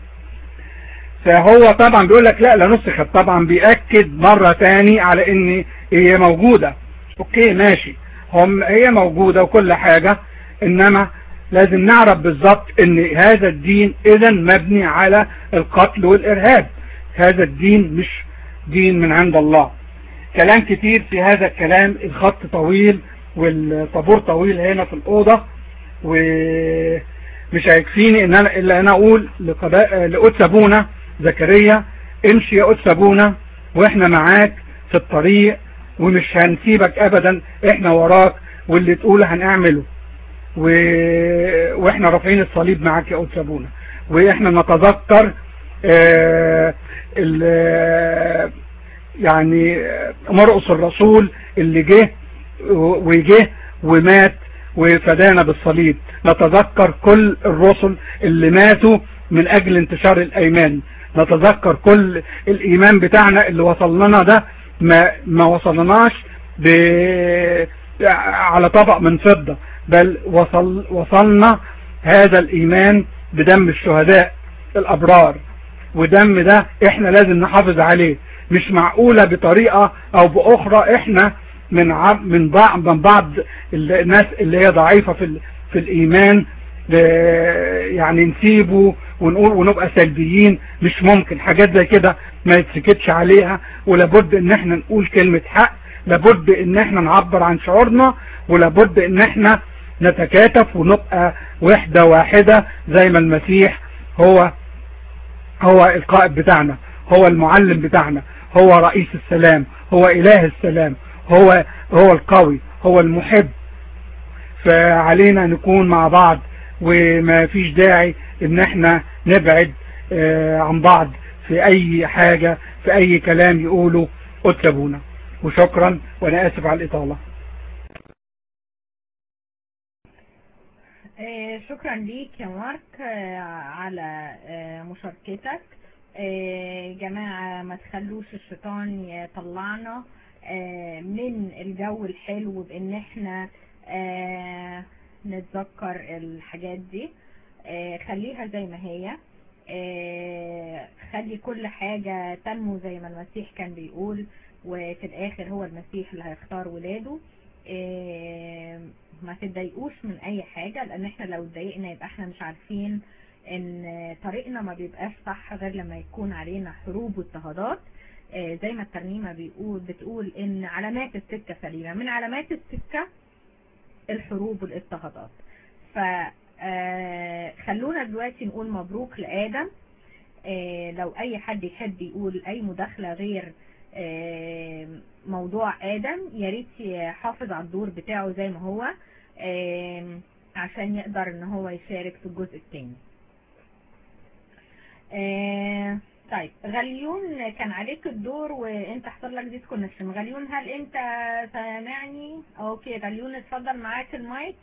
فهو طبعا بيقول لك لا لا نسخت، طبعا بيأكد مرة تاني على ان هي موجودة. اوكي ماشي، هم هي موجودة وكل حاجة، انما لازم نعرف بالظبط ان هذا الدين اذا مبني على القتل والارهاب، هذا الدين مش دين من عند الله. كلام كتير في هذا الكلام، الخط طويل والطابور طويل هنا في الأوضة، ومش هيكفيني ان انا الا انا اقول لقدس ابونا زكريا امشي يا قدس ابونا واحنا معاك في الطريق ومش هنسيبك ابدا، احنا وراك واللي تقوله هنعمله، و... واحنا رافعين الصليب معاك يا قدس ابونا. واحنا نتذكر آه ال... يعني مرقس الرسول اللي جه وجه ومات وفدانا بالصليب، نتذكر كل الرسل اللي ماتوا من اجل انتشار الايمان، نتذكر كل الايمان بتاعنا اللي وصلنا ده ما, ما وصلناش ب... على طبق من فضة، بل وصل وصلنا هذا الايمان بدم الشهداء الابرار، ودم ده احنا لازم نحافظ عليه. مش معقولة بطريقة او باخرى احنا من عب من بعض من بعض الناس اللي هي ضعيفة في في الايمان يعني نسيبه ونقول ونبقى سلبيين. مش ممكن حاجات زي كده ما يتسكتش عليها، ولابد ان احنا نقول كلمة حق، لابد ان احنا نعبر عن شعورنا، ولابد ان احنا نتكاتف ونبقى وحدة واحدة زي ما المسيح هو هو القائد بتاعنا، هو المعلم بتاعنا، هو رئيس السلام، هو اله السلام، هو هو القوي، هو المحب. فعلينا نكون مع بعض، وما فيش داعي ان احنا نبعد عن بعض في اي حاجة في اي كلام يقولوا قدس ابونا. وشكرا، وانا اسف على الاطالة. شكرا ليك يا مارك على مشاركتك. جماعة ما تخلوش الشيطان يطلعنا من الجو الحلو بان احنا نتذكر الحاجات دي. خليها زي ما هي، خلي كل حاجة تنمو زي ما المسيح كان بيقول، وفي الاخر هو المسيح اللي هيختار ولاده. ما تتضايقوش من اي حاجة، لان احنا لو اتضايقنا يبقى احنا مش عارفين ان طريقنا ما بيبقاش صح غير لما يكون علينا حروب واضطهادات. زي ما الترنيمة بيقول بتقول ان علامات السكة سليمة، من علامات السكة الحروب والاضطهادات. فخلونا دلوقتي نقول مبروك لآدم. لو اي حد يحب يقول اي مداخلة غير موضوع آدم يا ريت يحافظ على الدور بتاعه زي ما هو عشان يقدر ان هو يشارك في الجزء الثاني. طيب غليون كان عليك الدور وانت حصل لك ديسكونكشن. غليون هل انت سامعني؟ اوكي غليون اتفضل معاك المايك.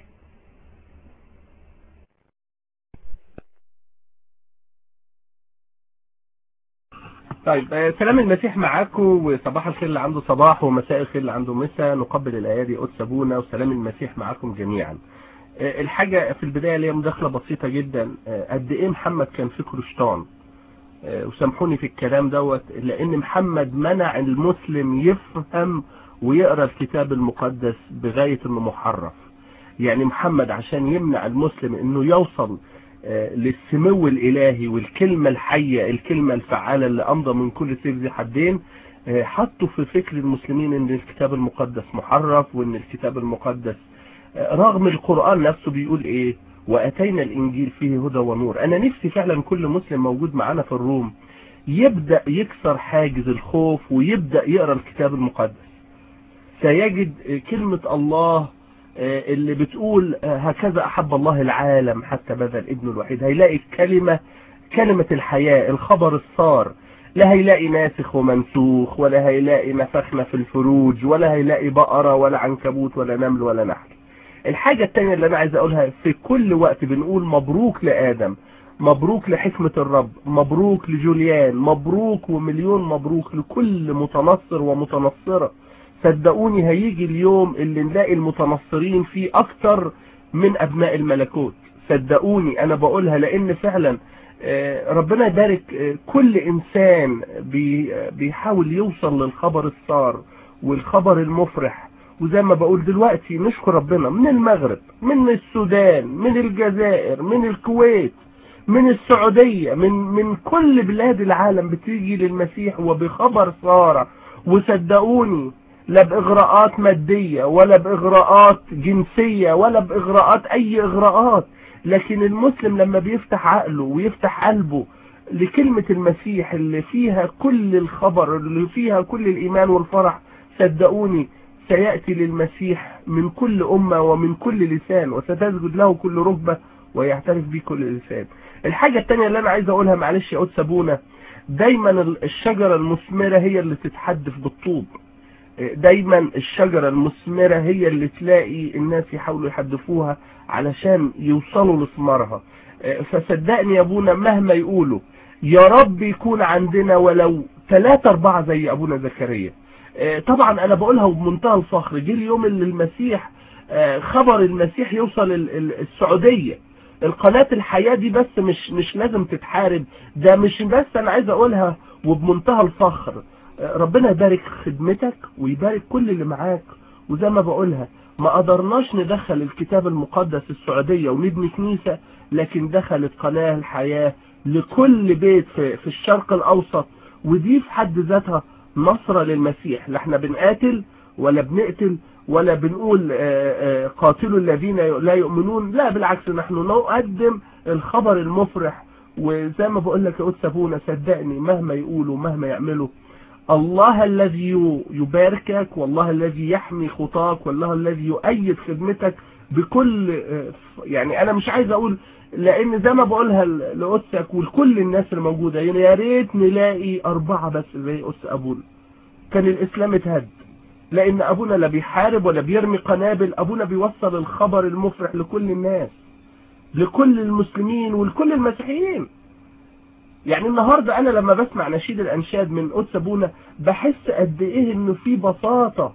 طيب سلام المسيح معاكم، وصباح الخير اللي عنده صباح ومساء الخير اللي عنده مساء. نقبل الايادي قدس ابونا وسلام المسيح معاكم جميعا. الحاجة في البداية ليها مداخلة بسيطة جدا. قد ايه محمد كان فكره شيطان، وسامحوني في الكلام دوت، لان محمد منع المسلم يفهم ويقرأ الكتاب المقدس بغاية انه محرف. يعني محمد عشان يمنع المسلم انه يوصل للسمو الالهي والكلمة الحية الكلمة الفعالة اللي امضى من كل سيف ذي حدين، حطوا في فكر المسلمين ان الكتاب المقدس محرف، وان الكتاب المقدس رغم القرآن نفسه بيقول ايه واتينا الانجيل فيه هدى ونور. انا نفسي فعلا كل مسلم موجود معانا في الروم يبدأ يكسر حاجز الخوف ويبدأ يقرأ الكتاب المقدس. سيجد كلمة الله اللي بتقول هكذا احب الله العالم حتى بذل ابنه الوحيد. هيلاقي الكلمة كلمة الحياة الخبر الصار. لا هيلاقي ناسخ ومنسوخ، ولا هيلاقي نفخنا في الفروج، ولا هيلاقي بقرة ولا عنكبوت ولا نمل ولا نحل. الحاجة التانية اللي انا عايز اقولها، في كل وقت بنقول مبروك لآدم، مبروك لحكمة الرب، مبروك لجوليان، مبروك ومليون مبروك لكل متنصر ومتنصرة. صدقوني هيجي اليوم اللي نلاقي المتنصرين فيه اكتر من ابناء الملكوت. صدقوني انا بقولها لان فعلا ربنا يبارك كل انسان بيحاول يوصل للخبر الصار والخبر المفرح. وزي ما بقول دلوقتي نشكر ربنا من المغرب، من السودان، من الجزائر، من الكويت، من السعودية، من من كل بلاد العالم بتيجي للمسيح وبخبر صار. وصدقوني لا بإغراءات مادية ولا بإغراءات جنسية ولا بإغراءات أي إغراءات، لكن المسلم لما بيفتح عقله ويفتح قلبه لكلمة المسيح اللي فيها كل الخبر، اللي فيها كل الإيمان والفرح، صدقوني سيأتي للمسيح من كل أمة ومن كل لسان، وستسجد له كل ركبة ويعترف به كل لسان. الحاجة التانية اللي أنا عايز أقولها، معلش يا قدس أبونا، دايما الشجرة المثمرة هي اللي تتحدف بالطوب. دايما الشجرة المثمرة هي اللي تلاقي الناس يحاولوا يحدفوها علشان يوصلوا لثمارها. فصدقني يا أبونا مهما يقولوا يا رب يكون عندنا ولو ثلاثة أربعة زي أبونا زكريا. طبعا أنا بقولها بمنتهى الفخر، جه اليوم اللي المسيح خبر المسيح يوصل السعودية. القناة الحياة دي بس مش مش لازم تتحارب، ده مش بس أنا عايز أقولها وبمنتهى الفخر. ربنا يبارك خدمتك ويبارك كل اللي معاك. وزي ما بقولها ما قدرناش ندخل الكتاب المقدس السعودية ونبني كنيسة، لكن دخلت قناة الحياة لكل بيت في, في الشرق الأوسط، ودي في حد ذاتها نصرة للمسيح. لا احنا بنقاتل ولا بنقتل ولا بنقول قاتلوا الذين لا يؤمنون، لا بالعكس نحن نقدم الخبر المفرح. وزي ما بقول لك يا قدس أبونا صدقني مهما يقولوا مهما يعملوا، الله الذي يباركك والله الذي يحمي خطاك والله الذي يؤيد خدمتك بكل، يعني انا مش عايز اقول، لان زي ما بقولها لقدسك ولكل الناس اللي موجوده، يعني يا ريت نلاقي اربعه بس زي قدس ابونا كان الاسلام اتهد. لان ابونا لا بيحارب ولا بيرمي قنابل، ابونا بيوصل الخبر المفرح لكل الناس، لكل المسلمين ولكل المسيحيين. يعني النهاردة انا لما بسمع نشيد الانشاد من قدس ابونا بحس قد ايه انه في بساطة،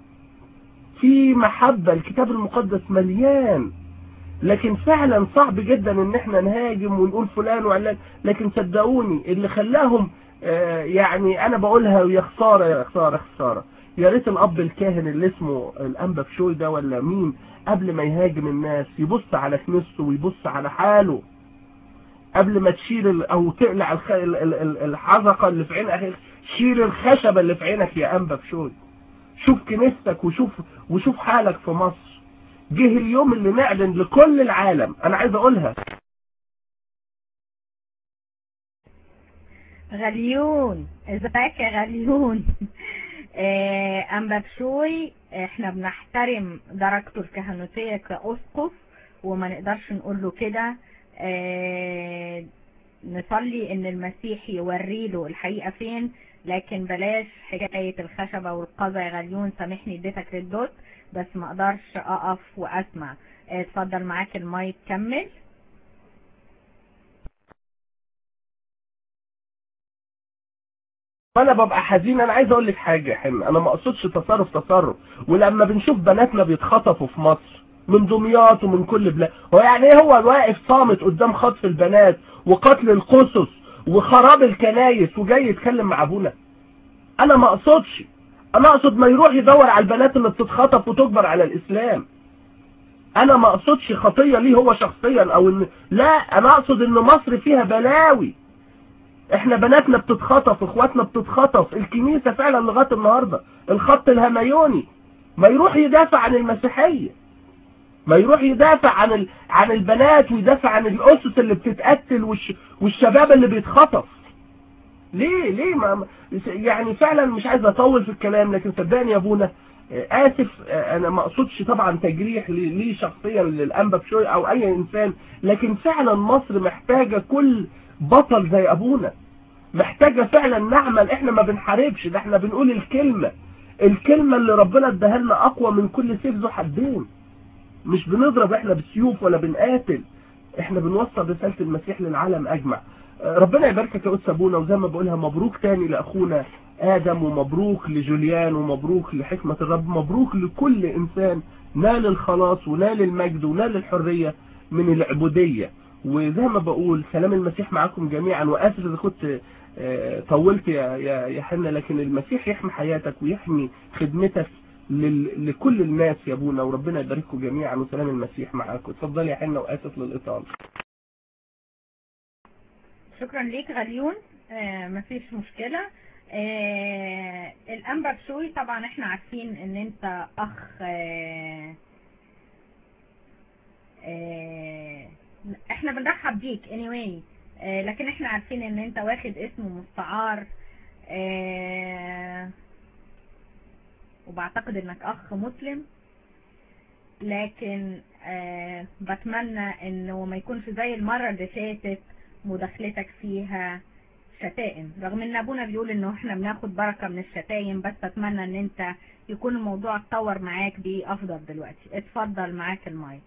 في محبة. الكتاب المقدس مليان، لكن فعلا صعب جدا ان احنا نهاجم ونقول فلان وعلان. لكن صدقوني اللي خلاهم آه يعني انا بقولها يا خسارة يا خسارة خسارة، يا ريت الاب الكاهن اللي اسمه الانبا بشوي ده ولا مين قبل ما يهاجم الناس يبص على كنيسته ويبص على حاله. قبل ما تشيل ال... او تقلع الخ... ال- ال- ال- الحزقه اللي في عينك، شيل الخشبه اللي في عينك يا انبا بشوي. شوف كنيستك وشوف وشوف حالك في مصر. جه اليوم اللي نعلن لكل العالم. انا عايز اقولها غليون، ازيك يا غليون؟ آه، أنبا بشوي احنا بنحترم درجته الكهنوتية كأسقف وما نقدرش نقول له كده. آه، نصلي ان المسيح يوري له الحقيقة فين، لكن بلاش حكاية الخشبة والقذى يا غليون. سامحني اديتك للدوت بس ما اقدرش اقف واسمع. آه، اتفضل معاك المايك، كمل. انا ببقى حزين. انا عايز اقول لك حاجه يا حنا، انا ما اقصدش تصرف تصرف. ولما بنشوف بناتنا بيتخطفوا في مصر من دمياط ومن كل بلاد، هو يعني ايه هو واقف صامت قدام خطف البنات وقتل القصص وخراب الكنايس وجاي يتكلم مع ابونا؟ انا ما اقصدش. انا اقصد ما يروح يدور على البنات اللي بتتخطف وتجبر على الاسلام. انا ما اقصدش خطيه ليه هو شخصيا او ان لا، انا اقصد ان مصر فيها بلاوي. احنا بناتنا بتتخطف، اخواتنا بتتخطف، الكنيسة فعلا لغاية النهاردة الخط الهميوني. ما يروح يدافع عن المسيحية، ما يروح يدافع عن ال... عن البنات ويدافع عن الاسس اللي بتتقتل والش... والشباب اللي بيتخطف. ليه ليه ما يعني فعلا مش عايز اطول في الكلام، لكن صدقني يا ابونا اسف، انا ما اقصدش طبعا تجريح ليه شخصيا للانبا بشوي او اي انسان، لكن فعلا مصر محتاجة كل بطل زي ابونا. محتاجة فعلا نعمل. احنا ما بنحاربش، ده احنا بنقول الكلمة الكلمة اللي ربنا اداها لنا اقوى من كل سيف ذو حدين. مش بنضرب احنا بالسيوف ولا بنقاتل، احنا بنوصل رسالة المسيح للعالم اجمع. ربنا يباركك يا قدس ابونا، وزي ما بقولها مبروك تاني لاخونا ادم، ومبروك لجوليان، ومبروك لحكمة الرب، مبروك لكل انسان نال الخلاص ونال المجد ونال الحرية من العبودية. وزي ما بقول سلام المسيح معاكم جميعا. واسف اذا كنت طولت يا يا يا حنا، لكن المسيح يحمي حياتك ويحمي خدمتك لل... لكل الناس يا ابونا، وربنا يبارككم جميعا وسلام المسيح معاكم. اتفضل يا حنا، واسف للاطاله. شكرا ليك غليون. آه مفيش مشكلة. آه الأنبا بشوي طبعا احنا عارفين ان انت اخ آه آه احنا بنرحب بيك anyway، آه لكن احنا عارفين ان انت واخد اسم مستعار، آه وبعتقد انك اخ مسلم، لكن آه بتمنى انه ما يكونش زي المرة اللي فاتت مداخلتك فيها شتائم، رغم ان ابونا بيقول انه احنا بناخد بركة من الشتايم، بس اتمنى ان انت يكون الموضوع اتطور معاك بيه افضل دلوقتي. اتفضل معاك المايك.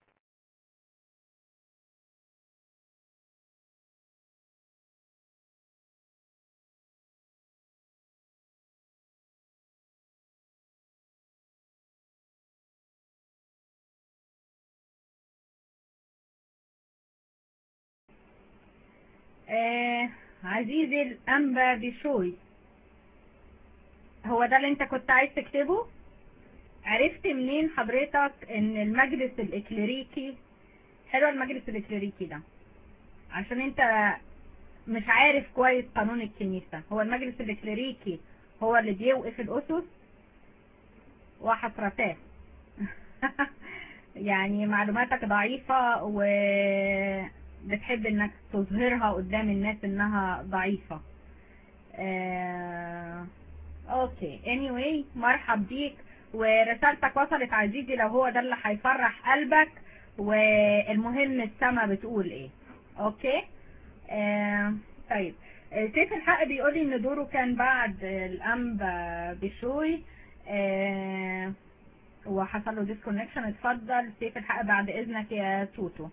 آه عزيزي الأنبا بشوي، هو ده اللي انت كنت عايز تكتبه؟ عرفت منين حضرتك ان المجلس الإكليريكي حلو؟ المجلس الإكليريكي ده عشان انت مش عارف كويس قانون الكنيسة. هو المجلس الإكليريكي هو اللي بيوقف الأسس وحسرتاه. يعني معلوماتك ضعيفة وبتحب انك تظهرها قدام الناس انها ضعيفة. آه... اوكي anyway مرحب بيك، ورسالتك وصلت عزيزي لو هو ده اللي هيفرح قلبك. والمهم السما بتقول ايه. اوكي آه... طيب سيف الحق بيقولي ان دوره كان بعد الأنبا بشوي آه... وحصل له ديسكونكشن. اتفضل سيف الحق بعد اذنك يا توتو.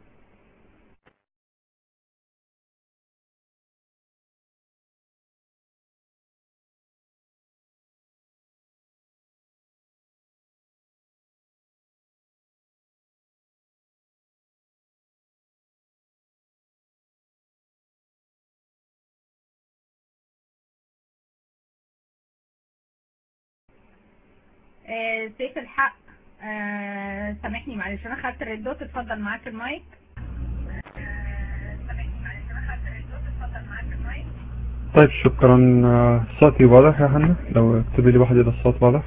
آه سيف الحق آه سامحني معلش انا خدت الردوت. اتفضل معاك المايك. آه سامحني معلش انا طيب شكرا. آه، صوتي واضح يا حنا؟ لو اكتبي لي واحد إذا الصوت واضح.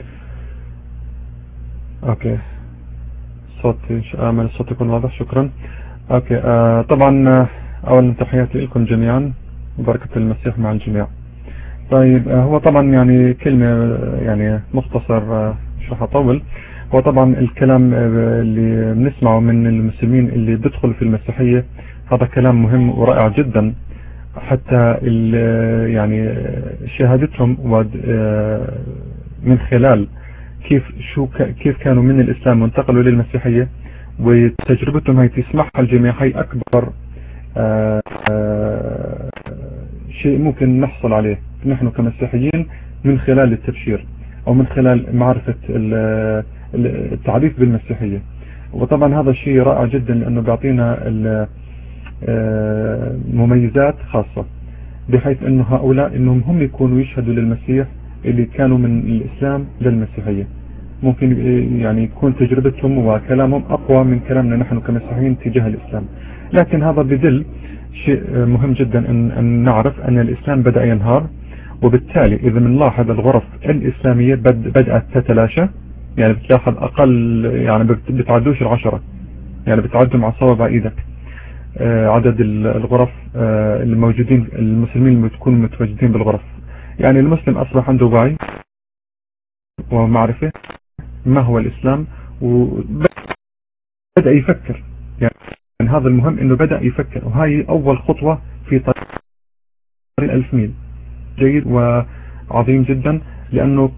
اوكي صوتي آمل الصوت يكون واضح. شكرا. اوكي آه طبعا آه، اولا تحياتي لكم جميعا وبركة المسيح مع الجميع. طيب آه هو طبعا يعني كلمة آه، يعني مختصر آه، مش راح اطول. هو طبعا الكلام آه، اللي بنسمعه من المسلمين اللي بيدخلوا في المسيحية هذا كلام مهم ورائع جدا، حتى يعني شهادتهم من خلال كيف شو كيف كانوا من الإسلام وانتقلوا للمسيحية، وتجربتهم هي تسمحها الجميع هي أكبر شيء ممكن نحصل عليه نحن كمسيحيين من خلال التبشير أو من خلال معرفة التعريف بالمسيحية. وطبعا هذا الشيء رائع جدا لأنه بيعطينا مميزات خاصة، بحيث انه هؤلاء انهم هم يكونوا يشهدوا للمسيح اللي كانوا من الاسلام للمسيحية. ممكن يعني يكون تجربتهم وكلامهم اقوى من كلامنا نحن كمسيحيين تجاه الاسلام. لكن هذا بدل شيء مهم جدا ان, أن نعرف ان الاسلام بدأ ينهار، وبالتالي اذا بنلاحظ الغرف الاسلامية بدأت تتلاشى. يعني بتلاحظ اقل يعني بتعدوش العشرة، يعني بتعدوا مع صوابع ايدك عدد الغرف الموجودين المسلمين اللي بتكونوا متواجدين بالغرف. يعني المسلم أصبح عنده وعي ومعرفة ما هو الإسلام وبدأ يفكر. يعني هذا المهم إنه بدأ يفكر، وهي أول خطوة في طريق ألف ميل. جيد وعظيم جدا، لأنه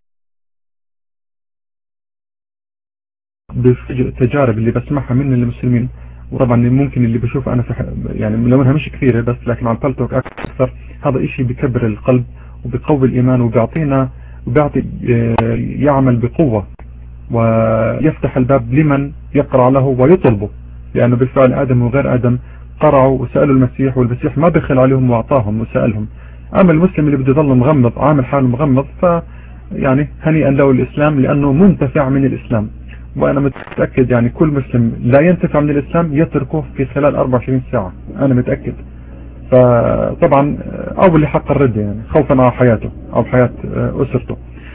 بالتجارب اللي بسمعها من المسلمين، وطبعا ممكن اللي بشوفه انا في يعني لو انها مش كثيره بس لكن عم بلتوك اكثر، هذا اشي بكبر القلب وبيقوي الايمان وبيعطينا وبيعطي يعمل بقوه ويفتح الباب لمن يقرع له ويطلبه. لانه بالفعل ادم وغير ادم قرعوا وسالوا المسيح، والمسيح ما بخل عليهم واعطاهم وسالهم. اما المسلم اللي بده يضل مغمض عامل حاله مغمض، ف يعني هنيئا له الاسلام لانه منتفع من الاسلام. وانا متأكد يعني كل مسلم لا ينتفع من الاسلام يتركه في خلال أربعة وعشرين ساعة، انا متأكد. فطبعا اول حق الرد يعني خوفا على حياته او حياة اسرته.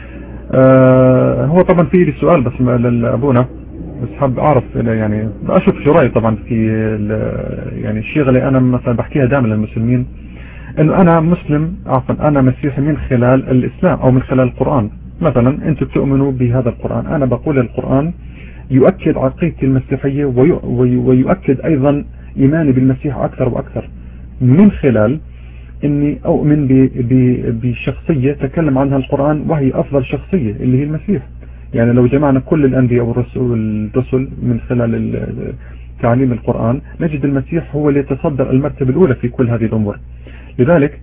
هو طبعا في لي سؤال بس لابونا، بس حاب اعرف يعني اشوف شو رايي طبعا في يعني الشغله انا مثلا بحكيها دائما للمسلمين، انه انا مسلم عفوا انا مسيحي من خلال الاسلام او من خلال القرآن. مثلا انتم تؤمنوا بهذا القرآن، انا بقول القرآن يؤكد عقيدتي المسيحية ويؤكد ايضا ايماني بالمسيح اكثر واكثر من خلال اني اؤمن بشخصية تكلم عنها القرآن وهي افضل شخصية اللي هي المسيح. يعني لو جمعنا كل الانبياء والرسل من خلال تعليم القرآن نجد المسيح هو اللي يتصدر المرتبة الاولى في كل هذه الامور. لذلك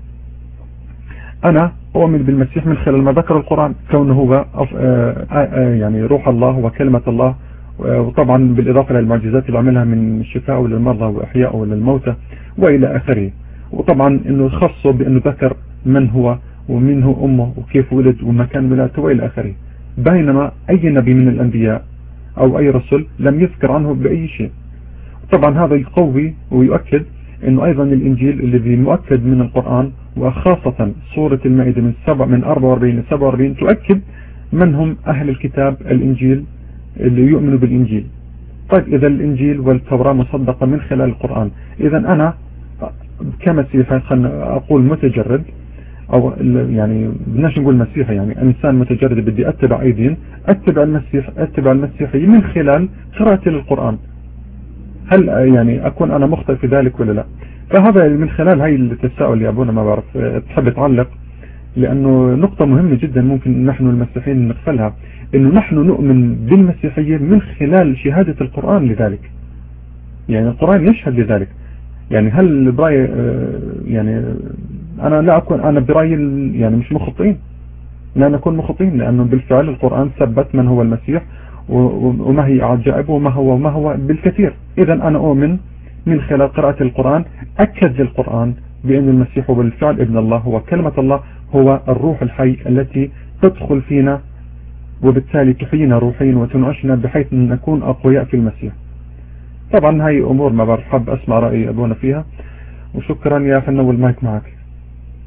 انا اؤمن بالمسيح من خلال ما ذكر القرآن، كونه هو يعني روح الله وكلمة الله، وطبعا بالاضافة للمعجزات اللي عملها من شفاء للمرضى واحياء للموتى والى اخره. وطبعا انه خصه بانه ذكر من هو ومن هو امه وكيف ولد ومكان ولادته والى اخره، بينما اي نبي من الانبياء او اي رسول لم يذكر عنه باي شيء. طبعا هذا يقوي ويؤكد انه ايضا الانجيل الذي مؤكد من القرآن، وخاصة سورة المائدة من سبع من أربعة وأربعين ل سبعة وأربعين تؤكد من هم اهل الكتاب الانجيل اللي يؤمنوا بالانجيل. طيب اذا الانجيل والتوراة مصدقة من خلال القرآن، اذا انا كمسيحي خلنا اقول متجرد او يعني بدناش نقول مسيحي، يعني انسان متجرد بدي اتبع اي دين، اتبع المسيح اتبع المسيحي من خلال قراءتي للقرآن. هل يعني اكون انا مخطئ في ذلك ولا لا؟ فهذا من خلال هاي التساؤل يا ابونا، ما بعرف تحب تعلق، لانه نقطة مهمة جدا ممكن نحن المسيحيين نغفلها، انه نحن نؤمن بالمسيحية من خلال شهادة القرآن لذلك. يعني القرآن يشهد لذلك. يعني هل برأي يعني انا لا اكون انا برأي يعني مش مخطئين، لا نكون مخطئين، لانه بالفعل القرآن ثبت من هو المسيح وما هي عجائبه وما هو وما هو بالكثير. اذا انا اؤمن من خلال قراءة القرآن اكد للقرآن بان المسيح هو بالفعل ابن الله، هو كلمة الله، هو الروح الحي التي تدخل فينا وبالتالي تحيينا روحيا وتنعشنا بحيث نكون اقوياء في المسيح. طبعا هاي امور ما بعرف، حب اسمع رأي ابونا فيها، وشكرا يا فنو المايك معك.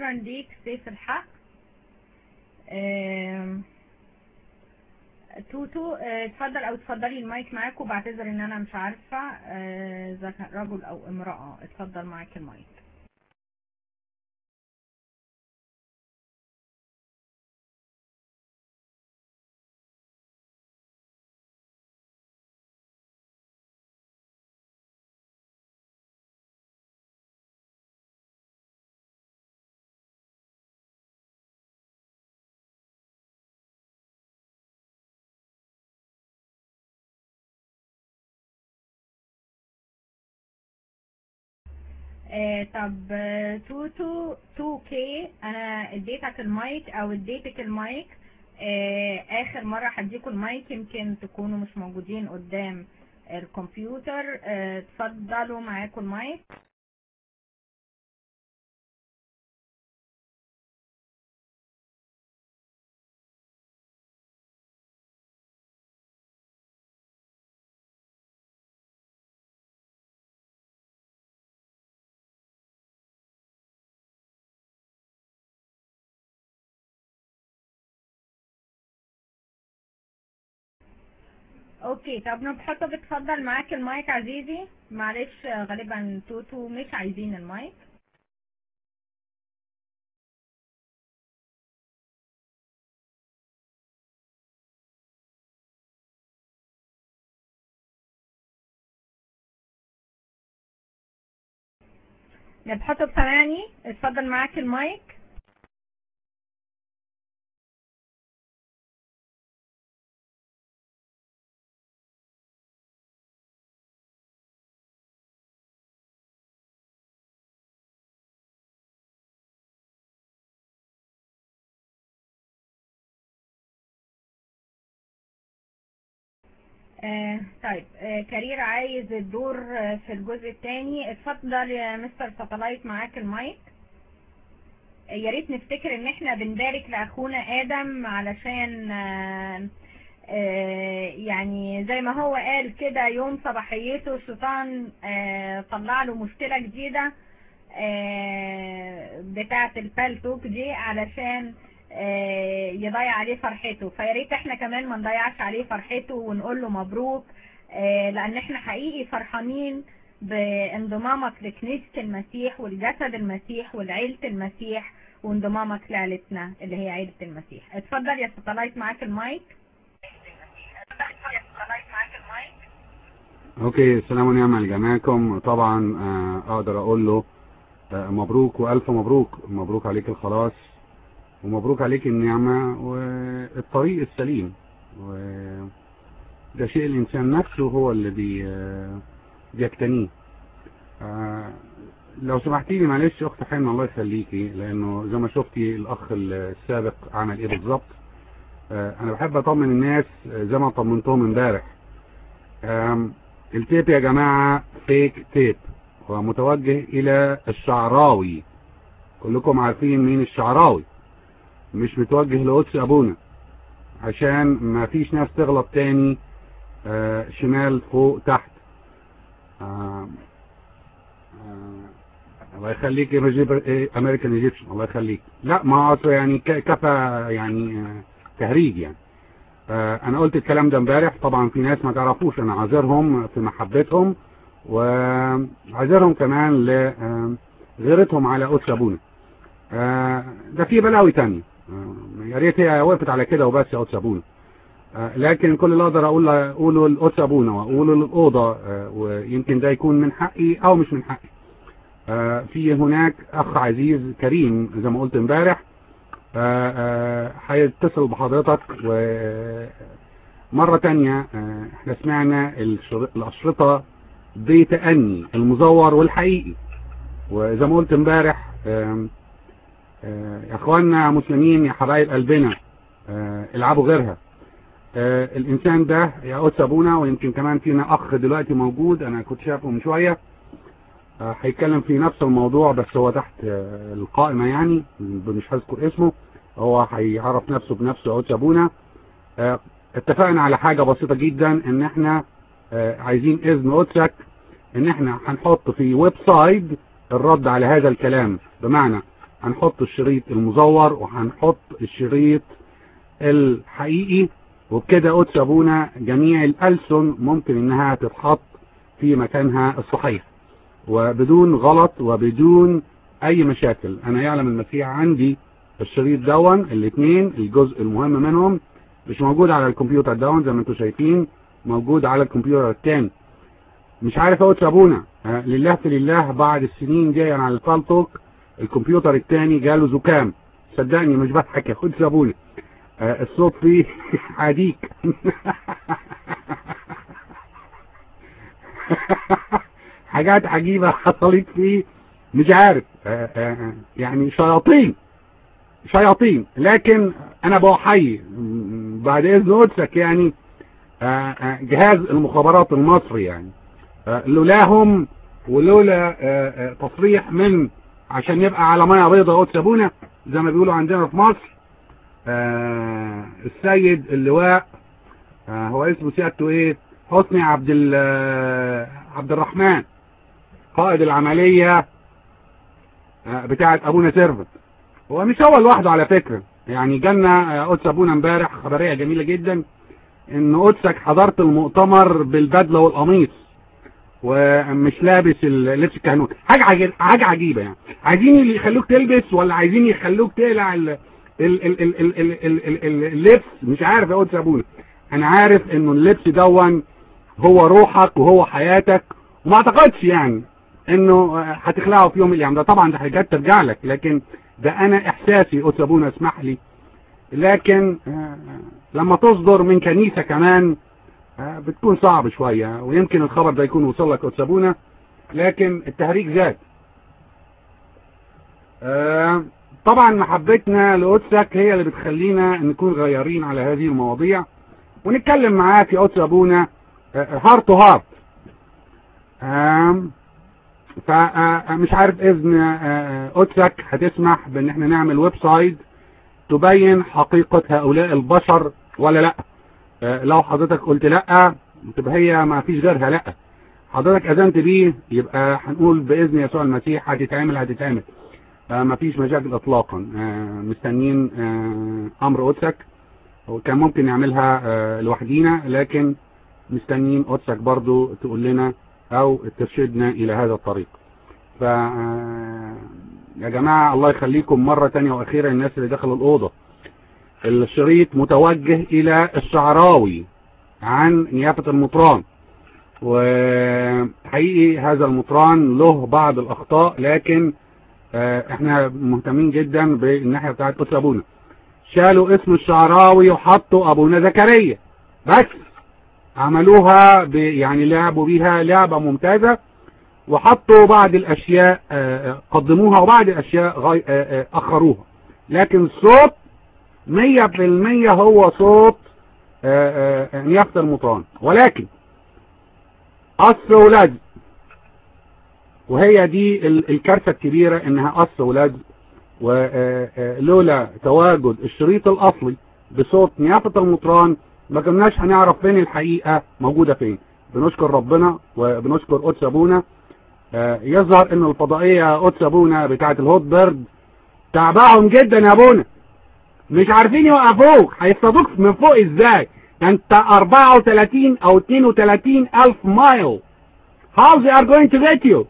شكرا ليك سيف الحق. آم، توتو آه، اتفضل او اتفضلي المايك معاك، وبعتذر ان انا مش عارفة آه، اذا كان رجل او امرأة. اتفضل معاك المايك. آه طب آه، توتو تو كي انا اديتك المايك او اديتك المايك. آه اخر مرة هديكوا المايك، يمكن تكونوا مش موجودين قدام الكمبيوتر. آه اتفضلوا معاكوا المايك. اوكي طب نبحثه. بتفضل معاك المايك عزيزي. معلش آه، غالبا توتو مش عايزين المايك. نبحثه بثواني. اتفضل معاك المايك. آه طيب آه كرير عايز الدور آه في الجزء الثاني. اتفضل يا مستر ساتلايت معاك المايك. آه يا ريت نفتكر ان احنا بنبارك لاخونا ادم علشان آه آه يعني زي ما هو قال كده يوم صباحيته الشيطان آه طلع له مشكلة جديدة آه بتاعة البالتوك دي علشان آه يضيع عليه فرحته. فيا ريت احنا كمان ما نضيعش عليه فرحته ونقول له مبروك، آه لان احنا حقيقي فرحانين بانضمامك لكنيسة المسيح والجسد المسيح والعيلة المسيح وانضمامك لعيلتنا اللي هي عيلة المسيح. اتفضل يا ستلايت معاك المايك. اوكي السلام ونعم لجميعكم. طبعا آه، اقدر اقول له آه، مبروك والف مبروك. مبروك عليك الخلاص ومبروك عليك النعمة والطريق السليم، وده شيء الانسان نفسه هو اللي بي آه، بيكتنيه. آه، لو سمحتي لي معلش اخت حنة الله يخليكي، لانه زي ما شفتي الاخ السابق عمل ايه بالظبط. آه، انا بحب اطمن الناس زي ما طمنتهم امبارح. التيب يا جماعة فيك تيب، ومتوجه الى الشعراوي. كلكم عارفين مين الشعراوي، مش متوجه لقدس ابونا، عشان ما فيش ناس تغلط تاني آه شمال فوق تحت. آه آه الله يخليك امريكان ايجيبشن، الله يخليك. لا ما اصل يعني كفى يعني آه تهريج يعني. آه انا قلت الكلام ده امبارح. طبعا في ناس ما تعرفوش، انا عذرهم في محبتهم وعذرهم كمان لغيرتهم على قدس ابونا. آه ده في بلاوي تانية، آه يا ريت هي وقفت على كده وبس يا قدس ابونا. آه لكن كل اللي اقدر اقول اقوله لقدس ابونا واقوله للاوضه، آه ويمكن ده يكون من حقي او مش من حقي. آه في هناك اخ عزيز كريم زي ما قلت امبارح هيتصل بحضرتك. ومرة تانية احنا سمعنا الاشرطة بتأني المزور والحقيقي، وزي ما قلت امبارح يا اخواننا مسلمين يا حبايب قلبنا العبوا غيرها. الانسان ده يا قدس ابونا، ويمكن كمان فينا اخ دلوقتي موجود انا كنت شايفه من شوية هيتكلم في نفس الموضوع، بس هو تحت القائمة يعني مش هذكر اسمه. هو هيعرف نفسه بنفسه يا قدس ابونا. اه اتفقنا على حاجة بسيطة جدا، ان احنا اه عايزين اذن قدسك ان احنا هنحط في ويب سايت الرد على هذا الكلام. بمعنى هنحط الشريط المزور وهنحط الشريط الحقيقي، وبكده قدس ابونا جميع الألسن ممكن انها تتحط في مكانها الصحيح وبدون غلط وبدون اي مشاكل. انا يعلم المسيح عندي الشريط دون الاثنين، الجزء المهم منهم مش موجود على الكمبيوتر دون زي ما انتم شايفين، موجود على الكمبيوتر الثاني. مش عارف قدس ابونا لله في لله بعد السنين دي على الفالتوك الكمبيوتر الثاني جاله زكام، صدقني مش بضحك يا قدس ابونا، الصوت فيه حديك حاجات عجيبة حصلت فيه، مش عارف يعني شياطين شياطين. لكن انا بوحي بعد اذن قدسك يعني جهاز المخابرات المصري يعني لولاهم ولولا تصريح من عشان يبقى على ميه بيضاء قدس ابونا زي ما بيقولوا عندنا في مصر، السيد اللواء هو اسمه سيادته ايه، حسني عبد عبد الرحمن، قائد العملية بتاعة ابونا سيرفت. هو مش هو لوحده على فكرة، يعني جالنا قدس ابونا امبارح خبرية جميلة جدا ان قدسك حضرت المؤتمر بالبدلة والقميص ومش لابس اللبس الكهنوت، حاجة عجيبة حاجة عجيبة يعني. عايزين اللي يخلوك تلبس ولا عايزين يخلوك تقلع ال ال ال ال ال ال ال اللبس؟ مش عارف يا قدس ابونا، انا عارف انه اللبس دون هو روحك وهو حياتك، وما اعتقدش يعني انه هتخلعه في يوم من الايام. ده طبعا ده حاجات ترجع لك، لكن ده انا احساسي قدس ابونا اسمح لي. لكن لما تصدر من كنيسة كمان بتكون صعب شوية، ويمكن الخبر ده يكون وصل لك قدس ابونا، لكن التهريج زاد. طبعا محبتنا لقدسك هي اللي بتخلينا نكون غيرين على هذه المواضيع ونتكلم معاك يا قدس ابونا هارت تو هارت. فمش عارف اذن قدسك هتسمح بان احنا نعمل ويب سايت تبين حقيقة هؤلاء البشر ولا لا. لو حضرتك قلت لا تبقى هي ما فيش غيرها، لا حضرتك اذنت بيه يبقى هنقول باذن يسوع المسيح هتتعمل هتتعمل ما فيش مشاكل اطلاقا. مستنيين امر قدسك، وكان ممكن نعملها لوحدينا لكن مستنيين قدسك برضو تقول لنا او ترشدنا الى هذا الطريق. ف يا جماعة الله يخليكم مرة تانية واخيرا الناس اللي دخلوا الاوضة، الشريط متوجه الى الشعراوي عن نيافة المطران، وحقيقي هذا المطران له بعض الاخطاء لكن احنا مهتمين جدا بالناحية بتاعت قدس ابونا. شالوا اسم الشعراوي وحطوا ابونا زكريا بس، عملوها يعني لعبوا بيها لعبة ممتازة، وحطوا بعض الاشياء قدموها وبعض الاشياء اخروها، لكن الصوت مية في المية هو صوت نيافة المطران، ولكن قص ولزق، وهي دي الكارثة الكبيرة انها قص ولزق. ولولا تواجد الشريط الاصلي بصوت نيافة المطران ما كناش هنعرف فين الحقيقة موجودة فين. بنشكر ربنا وبنشكر قدس ابونا. يظهر ان الفضائية قدس ابونا بتاعت الهوت بيرد تعباهم جدا يا ابونا، مش عارفين يوقفوك، هيصطادوك من فوق ازاي؟ انت اربعة وتلاتين او اتنين وتلاتين الف مايل. how they are going to get you؟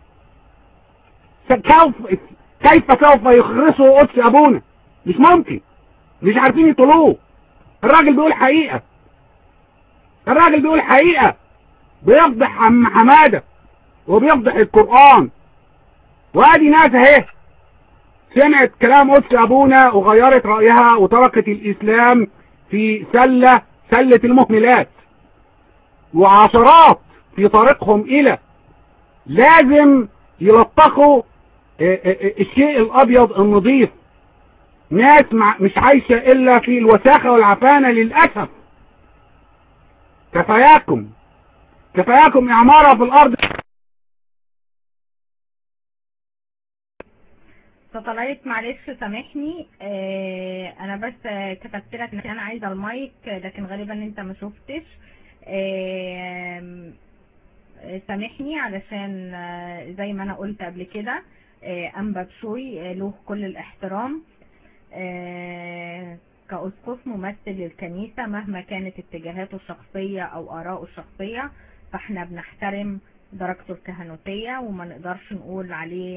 كيف كيف سوف يخرسوا قدس ابونا؟ مش ممكن، مش عارفين يطلوه. الراجل بيقول حقيقة، الراجل بيقول حقيقة، بيفضح عم حمادة وبيفضح القرآن. وادي ناس اهي سمعت كلام قدس ابونا وغيرت رأيها وتركت الاسلام في سلة سلة المهملات، وعشرات في طريقهم الى لازم يلطخوا الشيء الابيض النظيف. ناس مش عايشة الا في الوساخة والعفانة للأسف. كفاياكم كفاياكم اعمارها في الارض. تطلعت معلش سامحني، اه انا بس كتبت لك ان انا عايزه المايك لكن غالبا انت ما شفتش. اه سامحني علشان زي ما انا قلت قبل كده أنبا بشوي له كل الاحترام كأسقف ممثل للكنيسة مهما كانت اتجاهاته الشخصية أو آراءه الشخصية، فاحنا بنحترم درجته الكهنوتية وما نقدرش نقول عليه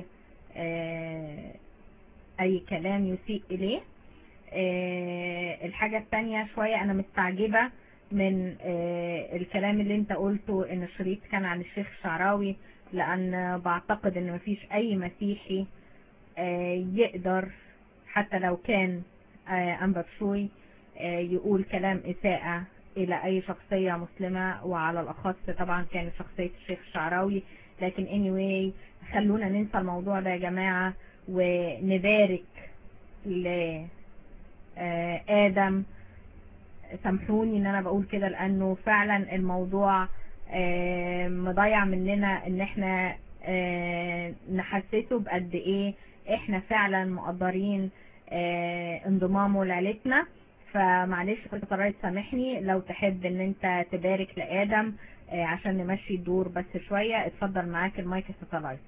أي كلام يسيء إليه. الحاجة التانية شوية أنا مستعجبة من الكلام اللي انت قلته ان الشريط كان عن الشيخ الشعراوي، لان بعتقد ان مفيش اي مسيحي يقدر حتى لو كان أنبا بشوي يقول كلام اساءة الى اي شخصية مسلمة، وعلى الاخص طبعا كانت شخصية الشيخ الشعراوي. لكن anyway خلونا ننسى الموضوع ده يا جماعة ونبارك لآدم. سامحوني ان انا بقول كده لانه فعلا الموضوع مضيع مننا ان احنا نحسسه بقد ايه احنا فعلا مقدرين انضمامه لعيلتنا. فمعلش قررت سامحني، لو تحب ان انت تبارك لآدم عشان نمشي الدور بس شوية. اتفضل معاك المايك ستلايت.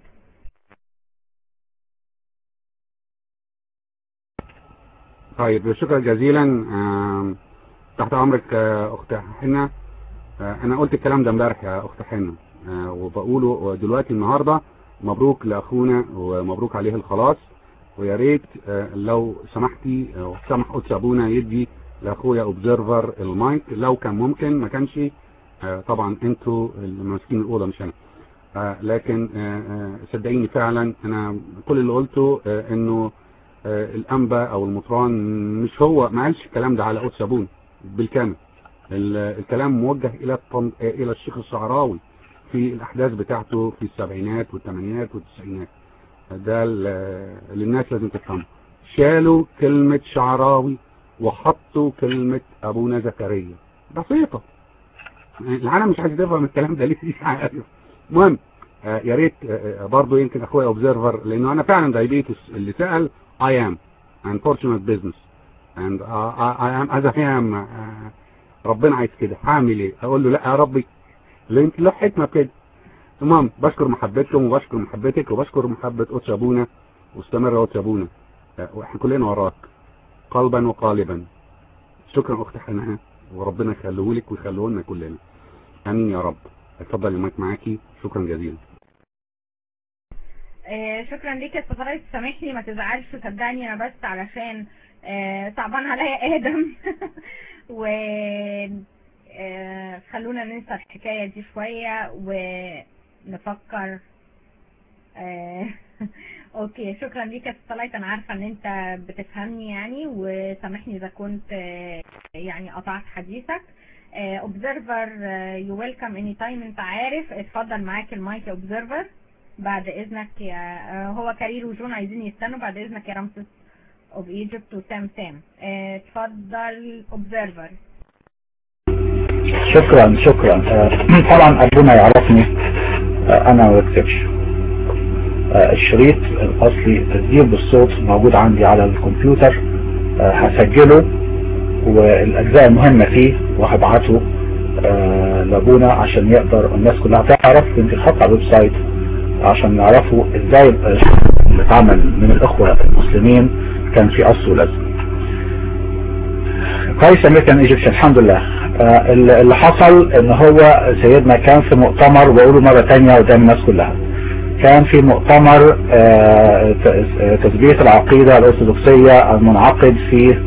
طيب شكرا جزيلا. تحت امرك اخت حنة. انا قلت الكلام ده امبارح يا اخت حنة وبقوله دلوقتي النهاردة. مبروك لاخونا ومبروك عليه الخلاص، ويا ريت لو سمحتي سمح قدس ابونا يدي لاخويا اوبزرفر المايك لو كان ممكن. ما كانش طبعا انتوا اللي ماسكين الاوضه مش انا، لكن صدقيني فعلا انا كل اللي قلته انه الانبا او المطران مش هو ما قالش الكلام ده على قدس ابونا بالكامل. الكلام موجه الى الى الشيخ الشعراوي في الاحداث بتاعته في السبعينات والثمانينات والتسعينات. ده اللي الناس لازم تفهمه. شالوا كلمة شعراوي وحطوا كلمة ابونا زكريا. بسيطة. العالم مش عايز تفهم الكلام ده ليه مش عارف. المهم يا ريت برضه يمكن اخويا اوبزرفر، لانه انا فعلا دايبيتس اللي سأل I am unfortunate business and I am as I am. ربنا عايز كده هعمل ايه؟ اقول له لا يا ربي لان له حكمه كده. المهم بشكر محبتكم وبشكر محبتك وبشكر محبه قدس ابونا واستمر يا قدس ابونا واحنا كلنا وراك قلبا وقالبا. شكرا اخت حنان وربنا يخليه لك ويخليه لنا كلنا. امين يا رب. اتفضل المايك معاكي. شكرا جزيلا. آه شكرا ليك يا استاذ. سامحني ما تزعلش، صدقني انا بس علشان آه صعبان عليا ادم و آه خلونا ننسى الحكايه دي شويه ونفكر. آه اوكي شكرا ليك يا استاذ. انا عارفه ان انت بتفهمني يعني، وسامحني اذا كنت آه يعني قطعت حديثك. اوبزرفر يو ويلكم اني تايم. انت عارف. اتفضل معاك المايك يا اوبزرفر. بعد اذنك يا هو كارير وجون عايزين يستنوا. بعد اذنك يا رمسيس اوف ايجيبت وسام سام. اتفضل اوبزرفر. شكرا شكرا. طبعا ابونا يعرفني انا ما بكتبش. الشريط الاصلي تسجيل بالصوت موجود عندي على الكمبيوتر، هسجله والاجزاء المهمه فيه وهبعته لابونا عشان يقدر الناس كلها تعرف. يمكن حط على الويب سايت عشان نعرفوا ازاي اللي اتعمل من الاخوة المسلمين كان في اصل ولازم. كويس امريكان ايجيبشن الحمد لله. آه اللي حصل ان هو سيدنا كان في مؤتمر، وبقوله مرة تانية قدام الناس كلها، كان في مؤتمر آه تثبيت العقيدة الارثوذكسية المنعقد في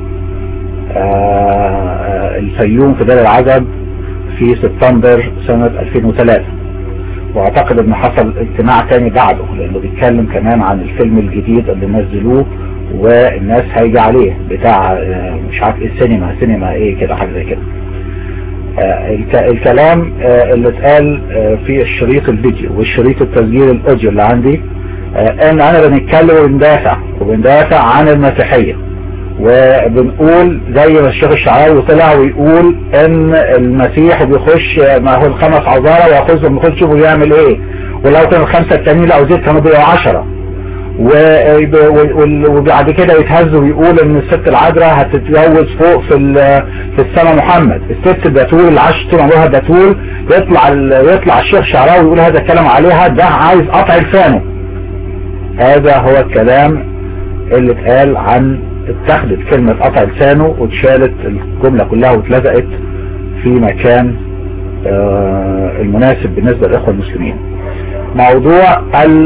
آه الفيوم في دار العجب في سبتمبر سنة ألفين وثلاثة. واعتقد ان حصل اجتماع تاني بعده، لانه بيتكلم كمان عن الفيلم الجديد اللي نزلوه والناس هيجي عليه بتاع مش عارف ايه السينما سينما ايه كده حاجه زي كده. الكلام اللي اتقال في الشريط الفيديو والشريط التسجيل الاوديو اللي عندي ان انا بنتكلم وبندافع وبندافع عن المسيحيه، وبنقول زي ما الشيخ الشعراوي طلع ويقول ان المسيح بيخش ما هو الخمس عذارى وياخذهم يخش شوفوا يعمل ايه، ولو كانوا الخمسه التانيين لو زيد كانوا بيبقوا عشرة، وبعد كده يتهز ويقول ان الست العذراء هتتجوز فوق في في السماء محمد. الست البتول اللي عاشت طول عمرها بتول، يطلع يطلع الشيخ الشعراوي ويقول هذا الكلام عليها، ده عايز قطع لسانه. هذا هو الكلام اللي اتقال عن اتخذت كلمة قطع لسانه واتشالت الجملة كلها واتلزقت في مكان آه المناسب بالنسبة للإخوة المسلمين. موضوع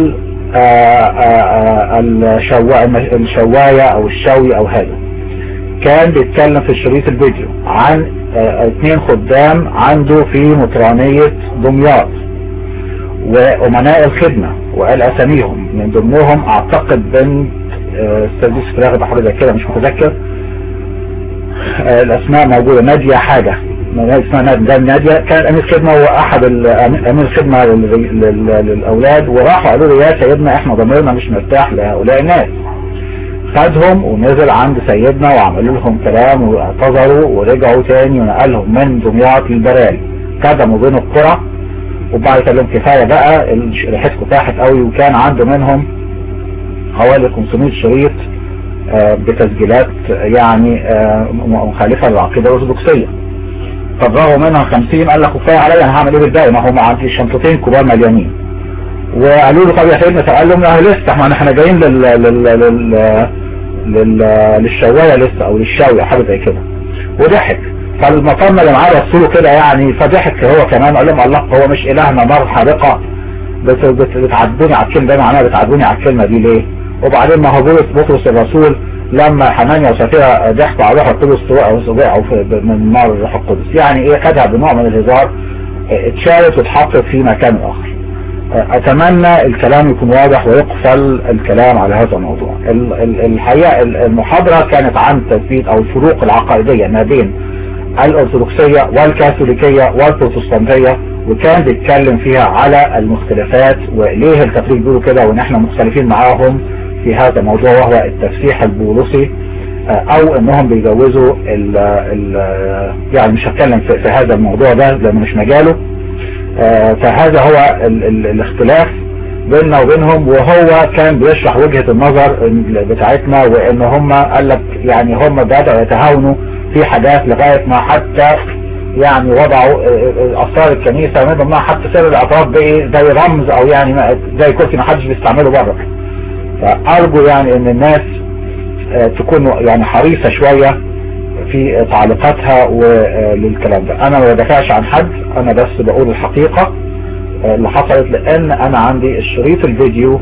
الشواية او الشوي او هذا كان بيتكلم في الشريط الفيديو عن اثنين خدام عنده في مطرانية دمياط وامناء الخدمة وقال اساميهم، من ضمنهم اعتقد بنت السادس فراغ بحر زي كده مش متذكر الاسماء موجودة، نادية حاجة اسمها نادية، كان امير خدمة واحد امير خدمة للاولاد، وراحوا قالوا له يا سيدنا احنا ضميرنا مش مرتاح لهؤلاء الناس. خدهم ونزل عند سيدنا وعملوا لهم كلام واعتذروا ورجعوا تاني ونقلهم من دمياط للبراري، خدموا بين القرى وبعد قال لهم كفايه بقى ريحتكم تاحت قوي، وكان عنده منهم حوالي خمسمائة شريط بتسجيلات يعني مخالفه للعقيده الارثوذكسيه. فرغوا منها خمسين، قال لك كفايه عليا انا هعمل ايه بالباقي، ما هم عندي شنطتين كبار مليانين. وقالوا له طب يا سيدنا، فقال لهم لا لسه ما احنا جايين لل لل لل لل للشوايه لسه او للشاويه حاجه زي كده، وضحك. فالمطرنا اللي معاه رسوله كده يعني، فضحك هو كمان قال لهم الله هو مش الهنا نار حارقه بتعدوني على الكلمه دي، معناها بتعدوني على الكلمه دي ليه؟ وبعدين ما هو بطرس الرسول لما حنانيا وسفيرة ضحكوا على روح القدس وقعوا من نار الروح القدس، يعني ايه خدها بنوع من الهزار، اتشالت واتحطت في مكان اخر. اتمنى الكلام يكون واضح ويقفل الكلام على هذا الموضوع. الحقيقة المحاضرة كانت عن تثبيت او الفروق العقائدية ما بين الارثوذكسية والكاثوليكية والبروتستانتية، وكان بيتكلم فيها على المختلفات وليه الكاثوليك بيقولوا كده وان احنا مختلفين معاهم في هذا الموضوع، وهو التفسيح البوليسي، او انهم بيجوزوا ال ال يعني مش هتكلم في, في هذا الموضوع ده لانه مش مجاله. فهذا هو ال ال الاختلاف بيننا وبينهم، وهو كان بيشرح وجهة النظر بتاعتنا، وان هم قال لك يعني هم بدأوا يتهاونوا في حاجات لغاية ما حتى يعني وضعوا اسرار الكنيسة من ضمنها حتى سر الاعتراف بايه زي رمز او يعني زي كرسي ما حدش بيستعمله بره. فارجو يعني ان الناس تكون يعني حريصة شوية في تعليقاتها وللكلام ده. انا ما بدافعش عن حد، انا بس بقول الحقيقة اللي حصلت، لان انا عندي الشريط الفيديو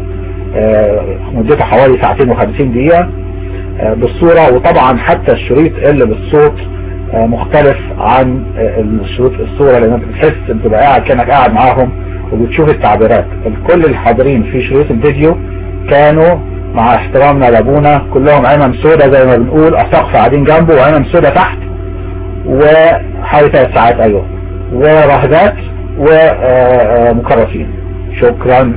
مدته حوالي ساعتين وخمسين دقيقة بالصورة، وطبعا حتى الشريط اللي بالصوت مختلف عن الشريط الصورة، لان انت بتحس انت بقى قاعد كأنك قاعد معاهم وبتشوف التعبيرات. الكل الحاضرين في شريط الفيديو كانوا مع احترامنا لابونا كلهم عمم سودة زي ما بنقول، اساقفة قاعدين جنبه وعمم سودة تحت، وحوالي ثلاث ساعات ايوه، ورهدات ومكرسين. شكرا.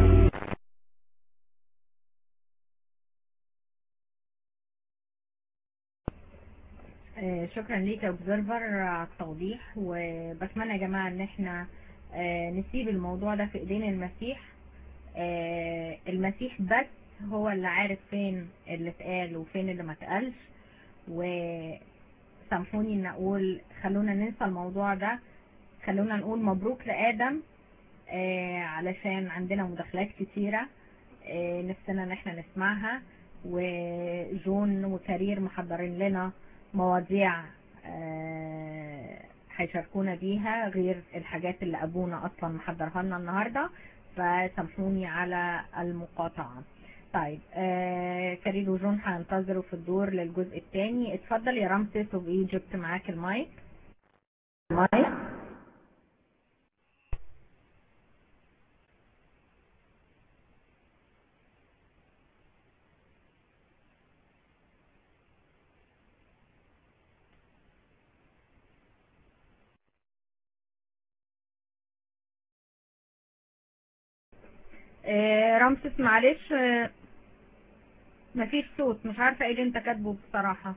شكرا ليك يا اوبزرفر على التوضيح، وبتمنى يا جماعة ان احنا نسيب الموضوع ده في ايدين المسيح. المسيح بس هو اللي عارف فين اللي اتقال وفين اللي ما اتقالش، وسامحوني ان اقول خلونا ننسى الموضوع ده، خلونا نقول مبروك لآدم آه علشان عندنا مداخلات كتيرة آه نفسنا ان احنا نسمعها، وجون وكرير محضرين لنا مواضيع هيشاركونا آه بيها غير الحاجات اللي ابونا اصلا محضرها لنا النهاردة، فسامحوني على المقاطعة. طيب آه كريم وجون هينتظروا في الدور للجزء الثاني. اتفضل يا رمسيس اوف ايجيبت، معاك المايك. المايك آه رمسيس معلش آه مفيش صوت، مش عارفة ايه اللي انت كاتبه بصراحة.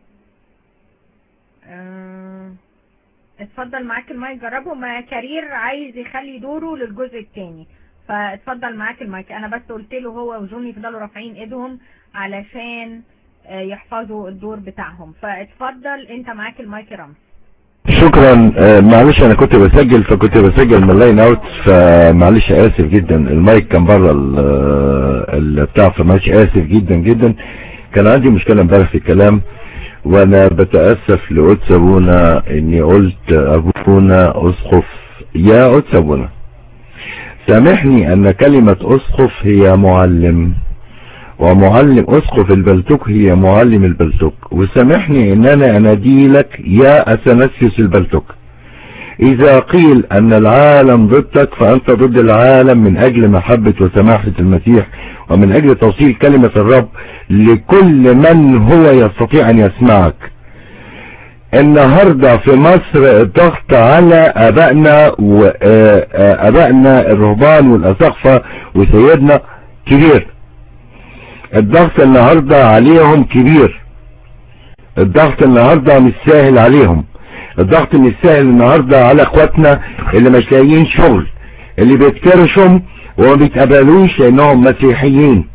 اه اتفضل معاك المايك، جربه. ما كرير عايز يخلي دوره للجزء الثاني، فاتفضل معاك المايك. انا بس قلت له هو وجون يفضلوا رافعين ايدهم علشان اه يحفظوا الدور بتاعهم، فاتفضل انت معاك المايك يا رمز. شكرا. آه معلش انا كنت بسجل فكنت بسجل من لاين اوت، فمعلش اسف جدا، المايك كان بره البتاع، فمعلش اسف جدا جدا. كان عندي مشكلة امبارح في الكلام، وانا بتأسف لقدس ابونا اني قلت ابونا اسقف. يا قدس ابونا سامحني ان كلمة اسقف هي معلم، ومعلم اسقف البلتوك هي معلم البلتوك، وسامحني ان انا اناديلك يا اثناسيوس البلتوك. اذا قيل ان العالم ضدك فانت ضد العالم من اجل محبة وسماحة المسيح، ومن اجل توصيل كلمة الرب لكل من هو يستطيع ان يسمعك. النهاردة في مصر الضغط على ابائنا وابائنا الرهبان والاساقفة وسيدنا كبير. الضغط النهاردة عليهم كبير، الضغط النهاردة مش سهل عليهم، الضغط مش سهل النهاردة على اخواتنا اللي مش لاقيين شغل، اللي بيتكرشهم وما بيتقبلوش لانهم مسيحيين.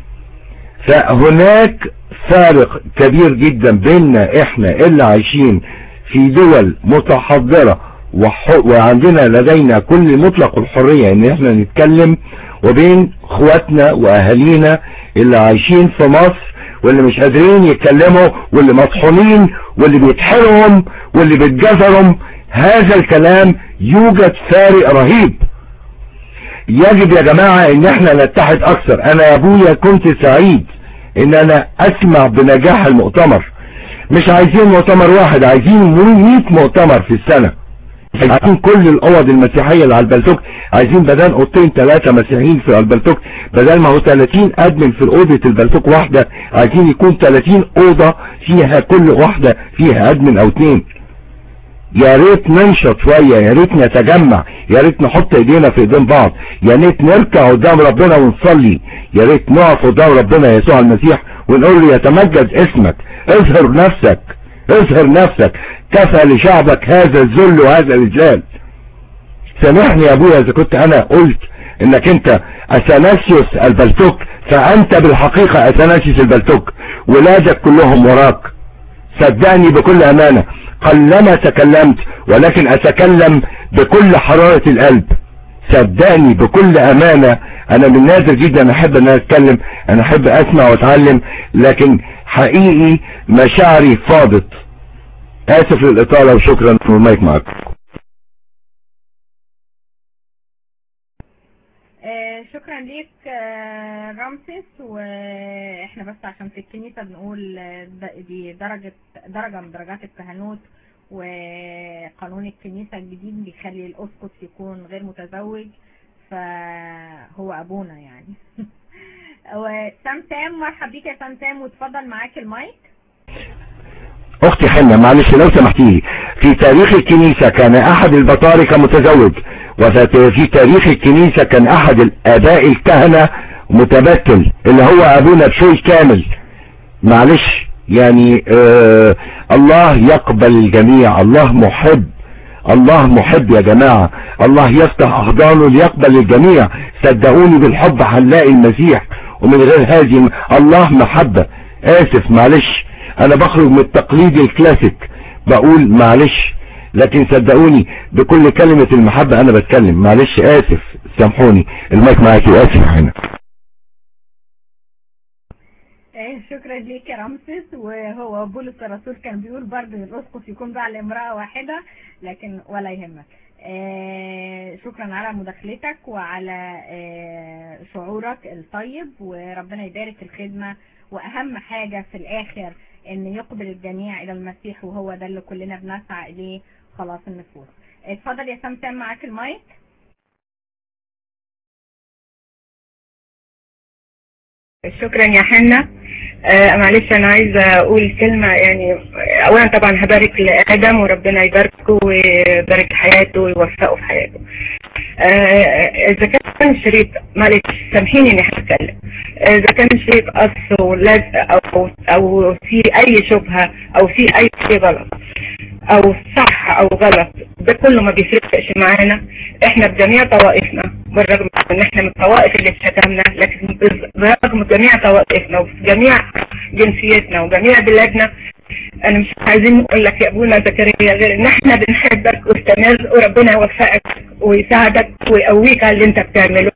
فهناك فارق كبير جدا بيننا احنا اللي عايشين في دول متحضرة وعندنا لدينا كل مطلق الحرية ان احنا نتكلم، وبين اخواتنا واهالينا اللي عايشين في مصر واللي مش قادرين يتكلموا، واللي مطحونين، واللي بيتحرهم، واللي بيتجزرهم. هذا الكلام يوجد فارق رهيب. يجب يا جماعة ان احنا نتحد اكثر. انا يا ابويا كنت سعيد ان انا اسمع بنجاح المؤتمر. مش عايزين مؤتمر واحد، عايزين مية مؤتمر في السنة. عايزين كل الاوض المسيحية اللي على البلتوك، عايزين بدل اوضتين ثلاثة مسيحيين في البلتوك، بدل ما هو ثلاثين ادمن في اوضة البلتوك واحدة، عايزين يكون ثلاثين اوضة فيها كل واحدة فيها ادمن او اثنين. يا ريت ننشط شوية، يا ريت نتجمع، يا ريت نحط ايدينا في ايدين بعض، يا ريت نركع قدام ربنا ونصلي، يا ريت نقف قدام ربنا يسوع المسيح ونقول له يتمجد اسمك، اظهر نفسك، اظهر نفسك، كفى لشعبك هذا الذل وهذا الإجلال. سامحني يا ابويا اذا كنت انا قلت انك انت اثناسيوس البلتوك، فانت بالحقيقة اثناسيوس البلتوك، ولادك كلهم وراك. صدقني بكل امانة، قلما تكلمت ولكن اتكلم بكل حرارة القلب. صدقني بكل امانة، انا من نادر جدا احب ان اتكلم، انا احب اسمع واتعلم، لكن حقيقي مشاعري فاضت. اسف للاطالة وشكرا، والمايك معك. آه شكرا ليك آه رمسيس. واحنا بس عشان في الكنيسة بنقول دي درجة درجة من درجات الكهنوت، وقانون الكنيسة الجديد بيخلي الاسقف يكون غير متزوج، فهو ابونا يعني. وسام سام، مرحب بيك يا سام سام، واتفضل معاك المايك. اختي حنة معلش لو سمحتي لي، في تاريخ الكنيسة كان احد البطاركة متزوج، وفي تاريخ الكنيسة كان احد الاباء الكهنة متبتل اللي هو ابونا بشوي كامل. معلش يعني آه الله يقبل الجميع، الله محب، الله محب يا جماعة، الله يفتح احضانه ليقبل الجميع. صدقوني بالحب هنلاقي المسيح، ومن غير هذه الله محبة. اسف معلش، انا بخرج من التقليد الكلاسيك بقول معلش، لكن صدقوني بكل كلمة المحبة انا بتكلم. معلش اسف، سامحوني، المايك معاكي، اسف هنا. شكرا ليك يا رمسيس. وهو بولس الرسول كان بيقول برضه الاسقف يكون بعد امرأة واحدة، لكن ولا يهمك. شكرا على مداخلتك وعلى شعورك الطيب، وربنا يبارك الخدمة. واهم حاجة في الاخر ان يقبل الجميع الى المسيح، وهو ده اللي كلنا بنسعى اليه، خلاص النفوس. اتفضل يا سام سام معاك المايك. شكرا يا حنة. آه معلش انا عايزة اقول كلمة. يعني اولا طبعا هبارك لآدم، وربنا يباركه ويبارك حياته ويوفقه في حياته. آه اذا كان الشريط، معلش سامحيني اني هتكلم، اذا كان الشريط قص ولزق او او في اي شبهة او في اي غلط او صح او غلط، ده كله ما بيفرقش معانا. احنا بجميع طوائفنا، بالرغم ان احنا من الطوائف اللي اتشتمنا، لكن برغم جميع طوائفنا وجميع جنسيتنا وجميع بلادنا انا مش عايزين نقول لك يا ابونا زكريا غير ان احنا بنحبك واستمر، وربنا يوفقك ويساعدك ويقويك على اللي انت بتعمله.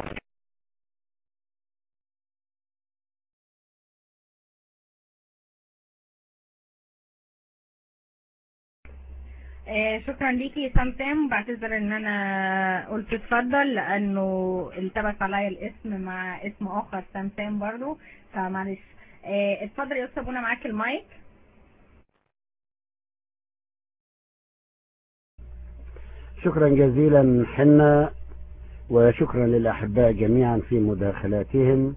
آه شكرا ليكي يا سمسام، بعتذر ان انا قلت اتفضل لانه التبس عليا الاسم مع اسم اخر سمسام برضو، فمعلش. آه اتفضل يا استاذ ابونا، معاك المايك. شكرا جزيلا حنا، وشكرا للأحباء جميعا في مداخلاتهم،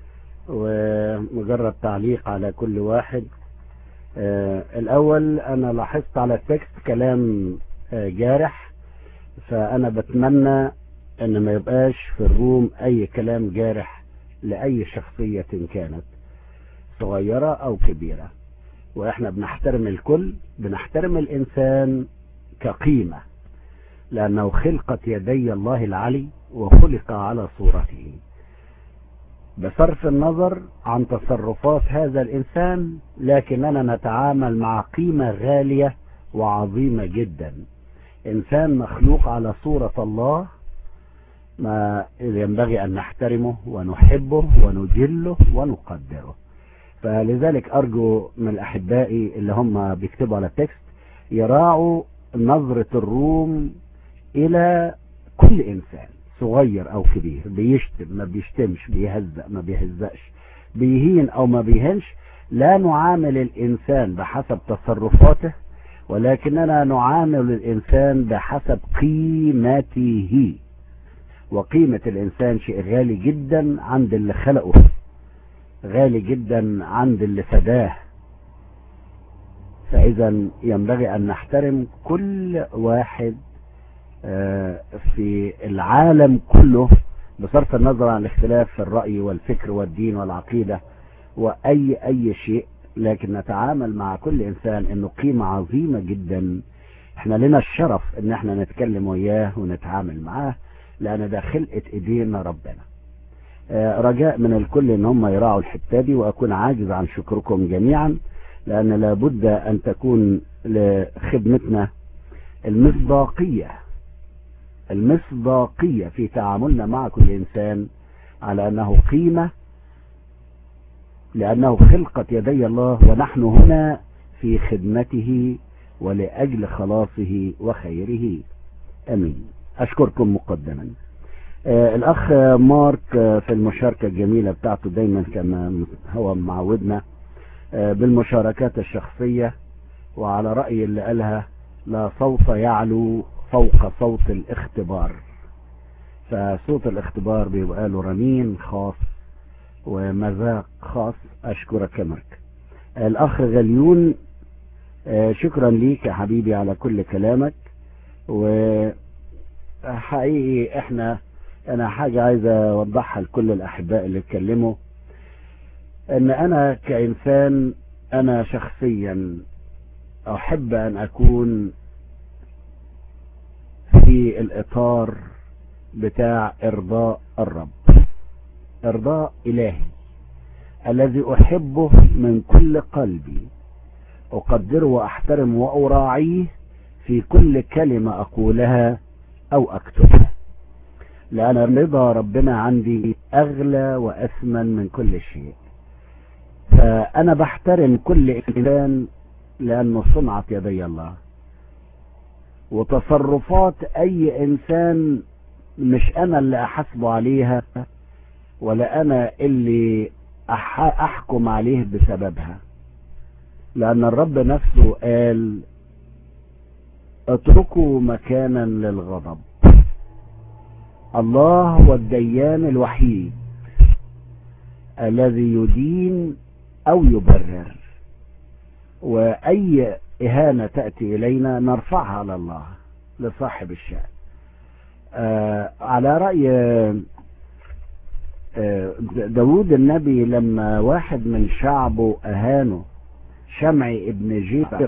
ومجرد تعليق على كل واحد. آه الأول أنا لاحظت على التكست كلام آه جارح، فأنا بتمنى أن ما يبقاش في الروم أي كلام جارح لأي شخصية كانت صغيرة أو كبيرة، وإحنا بنحترم الكل، بنحترم الإنسان كقيمة لأنه خلقت يدي الله العلي وخلق على صورته، بصرف النظر عن تصرفات هذا الإنسان، لكننا نتعامل مع قيمة غالية وعظيمة جدا. إنسان مخلوق على صورة الله، ما ينبغي أن نحترمه ونحبه ونجله ونقدره. فلذلك أرجو من أحبائي اللي هم بيكتبوا على التكست يراعوا نظرة الروم إلى كل إنسان صغير أو كبير، بيشتم ما بيشتمش، بيهزأ ما بيهزأش، بيهين أو ما بيهنش. لا نعامل الإنسان بحسب تصرفاته، ولكننا نعامل الإنسان بحسب قيمته، وقيمة الإنسان شيء غالي جدا عند اللي خلقه، غالي جدا عند اللي فداه. فإذا ينبغي أن نحترم كل واحد في العالم كله بصرف النظر عن الاختلاف في الرأي والفكر والدين والعقيدة وأي أي شيء، لكن نتعامل مع كل إنسان إنه قيمة عظيمة جدا. احنا لنا الشرف إن احنا نتكلم وياه ونتعامل معاه، لأن ده خلقة إيدينا ربنا. رجاء من الكل إن هم يراعوا الحتة دي، وأكون عاجز عن شكركم جميعا، لأن لابد أن تكون لخدمتنا المصداقية المصداقية في تعاملنا مع كل إنسان على أنه قيمة، لأنه خلقت يدي الله، ونحن هنا في خدمته ولأجل خلاصه وخيره. أمين. أشكركم مقدما. آه الأخ مارك آه في المشاركة الجميلة بتاعته دايما كما هو معودنا آه بالمشاركات الشخصية، وعلى رأي اللي قالها لا صوت يعلو فوق صوت الاختبار، فصوت الاختبار بيبقى له رنين خاص ومذاق خاص. أشكرك يا مارك. الأخ غليون آه شكرا ليك يا حبيبي على كل كلامك، وحقيقي احنا انا حاجة عايز اوضحها لكل الاحباء اللي اتكلموا، ان انا كإنسان انا شخصيا احب ان اكون في الاطار بتاع ارضاء الرب، ارضاء الهي الذي احبه من كل قلبي، اقدره واحترمه واراعيه في كل كلمة اقولها او اكتبها، لأن رضا ربنا عندي أغلى وأثمن من كل شيء. فأنا بحترم كل إنسان لأنه صنعت يدي الله، وتصرفات أي إنسان مش أنا اللي أحاسبه عليها، ولا أنا اللي أحكم عليه بسببها، لأن الرب نفسه قال اتركوا مكانا للغضب. الله هو الديان الوحيد الذي يدين أو يبرر، وأي إهانة تأتي إلينا نرفعها على الله لصاحب الشأن. آه على رأي آه داود النبي لما واحد من شعبه أهانه، شمعي ابن جيفة،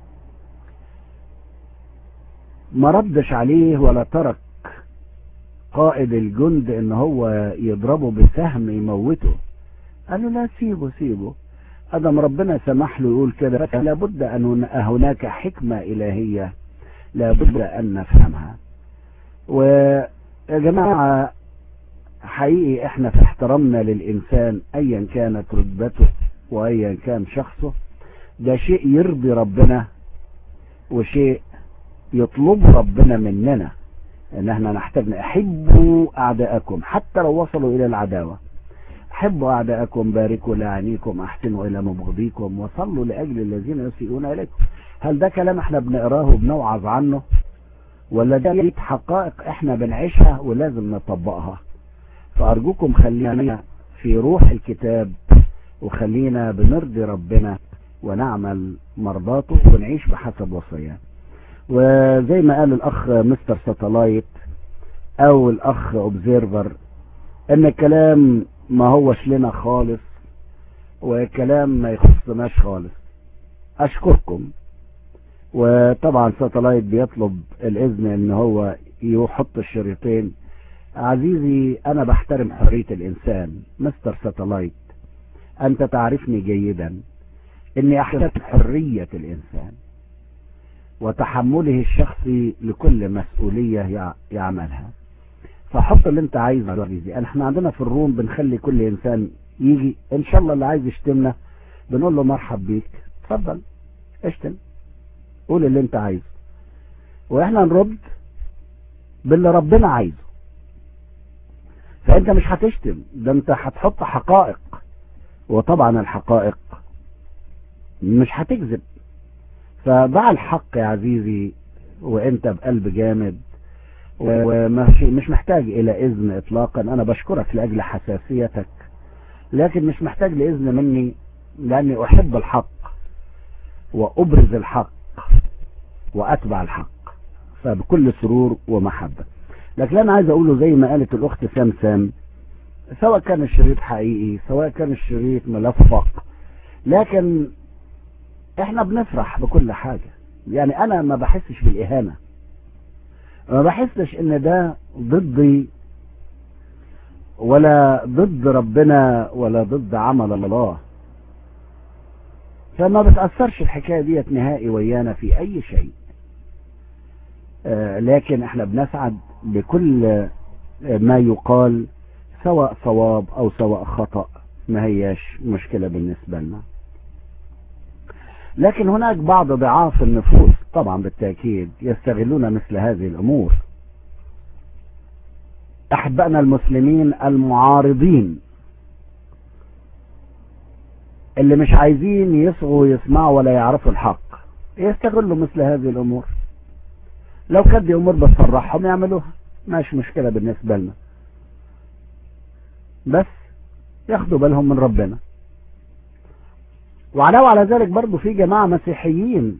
ما ردش عليه ولا ترك قائد الجند ان هو يضربه بسهم يموته، قال له لا سيبه سيبه، ادم ربنا سمح له يقول كده لابد ان هناك حكمة الهية لابد ان نفهمها. ويا جماعة حقيقي احنا في احترامنا للانسان ايا كانت رتبته وايا كان شخصه، ده شيء يرضي ربنا وشيء يطلب ربنا مننا، ان احنا نحتاج احبوا اعداءكم حتى لو وصلوا الى العداوة، احبوا اعداءكم، باركوا لعينيكم، احسنوا الى مبغضيكم، وصلوا لاجل الذين يسيئون اليكم. هل ده كلام احنا بنقراه وبنوعظ عنه، ولا ده حقائق احنا بنعيشها ولازم نطبقها؟ فارجوكم خلينا في روح الكتاب، وخلينا بنرضي ربنا ونعمل مرضاته ونعيش بحسب وصاياه. وزي ما قال الاخ مستر ساتلايت او الاخ اوبزيرفر ان الكلام ما هوش لنا خالص وكلام ما يخصناش خالص. اشكركم. وطبعا ساتلايت بيطلب الاذن ان هو يحط الشريطين. عزيزي انا بحترم حرية الانسان. مستر ساتلايت انت تعرفني جيدا اني احترم حرية الانسان وتحمله الشخصي لكل مسؤولية يعملها. فحط اللي انت عايزه يا عزيزي. احنا عندنا في الروم بنخلي كل انسان يجي، ان شاء الله اللي عايز يشتمنا بنقول له مرحب بيك، اتفضل اشتم، قول اللي انت عايزه، واحنا نرد باللي ربنا عايزه. فانت مش هتشتم، ده انت هتحط حقائق، وطبعا الحقائق مش هتكذب. فضع الحق يا عزيزي وانت بقلب جامد، ومش محتاج الى اذن اطلاقا. انا بشكرك لاجل حساسيتك، لكن مش محتاج لاذن مني، لاني احب الحق وابرز الحق واتبع الحق فبكل سرور ومحبة. لكن انا عايز اقوله زي ما قالت الاخت سامسام، سواء كان الشريط حقيقي سواء كان الشريط ملفق، لكن احنا بنفرح بكل حاجة. يعني انا ما بحسش بالاهانة، ما بحسش ان ده ضدي ولا ضد ربنا ولا ضد عمل الله، فما بتأثرش الحكاية ديت نهائي ويانا في اي شيء. آه لكن احنا بنسعد بكل ما يقال سواء صواب او سواء خطأ، ما هياش مشكلة بالنسبة لنا. لكن هناك بعض ضعاف النفوس طبعا بالتأكيد يستغلون مثل هذه الأمور. أحبائنا المسلمين المعارضين اللي مش عايزين يصغوا يسمعوا ولا يعرفوا الحق يستغلوا مثل هذه الأمور. لو كانت دي أمور بتصرحهم يعملوها، ماشي مشكلة بالنسبة لنا، بس ياخدوا بالهم من ربنا. وعلاوة على ذلك برضو في جماعة مسيحيين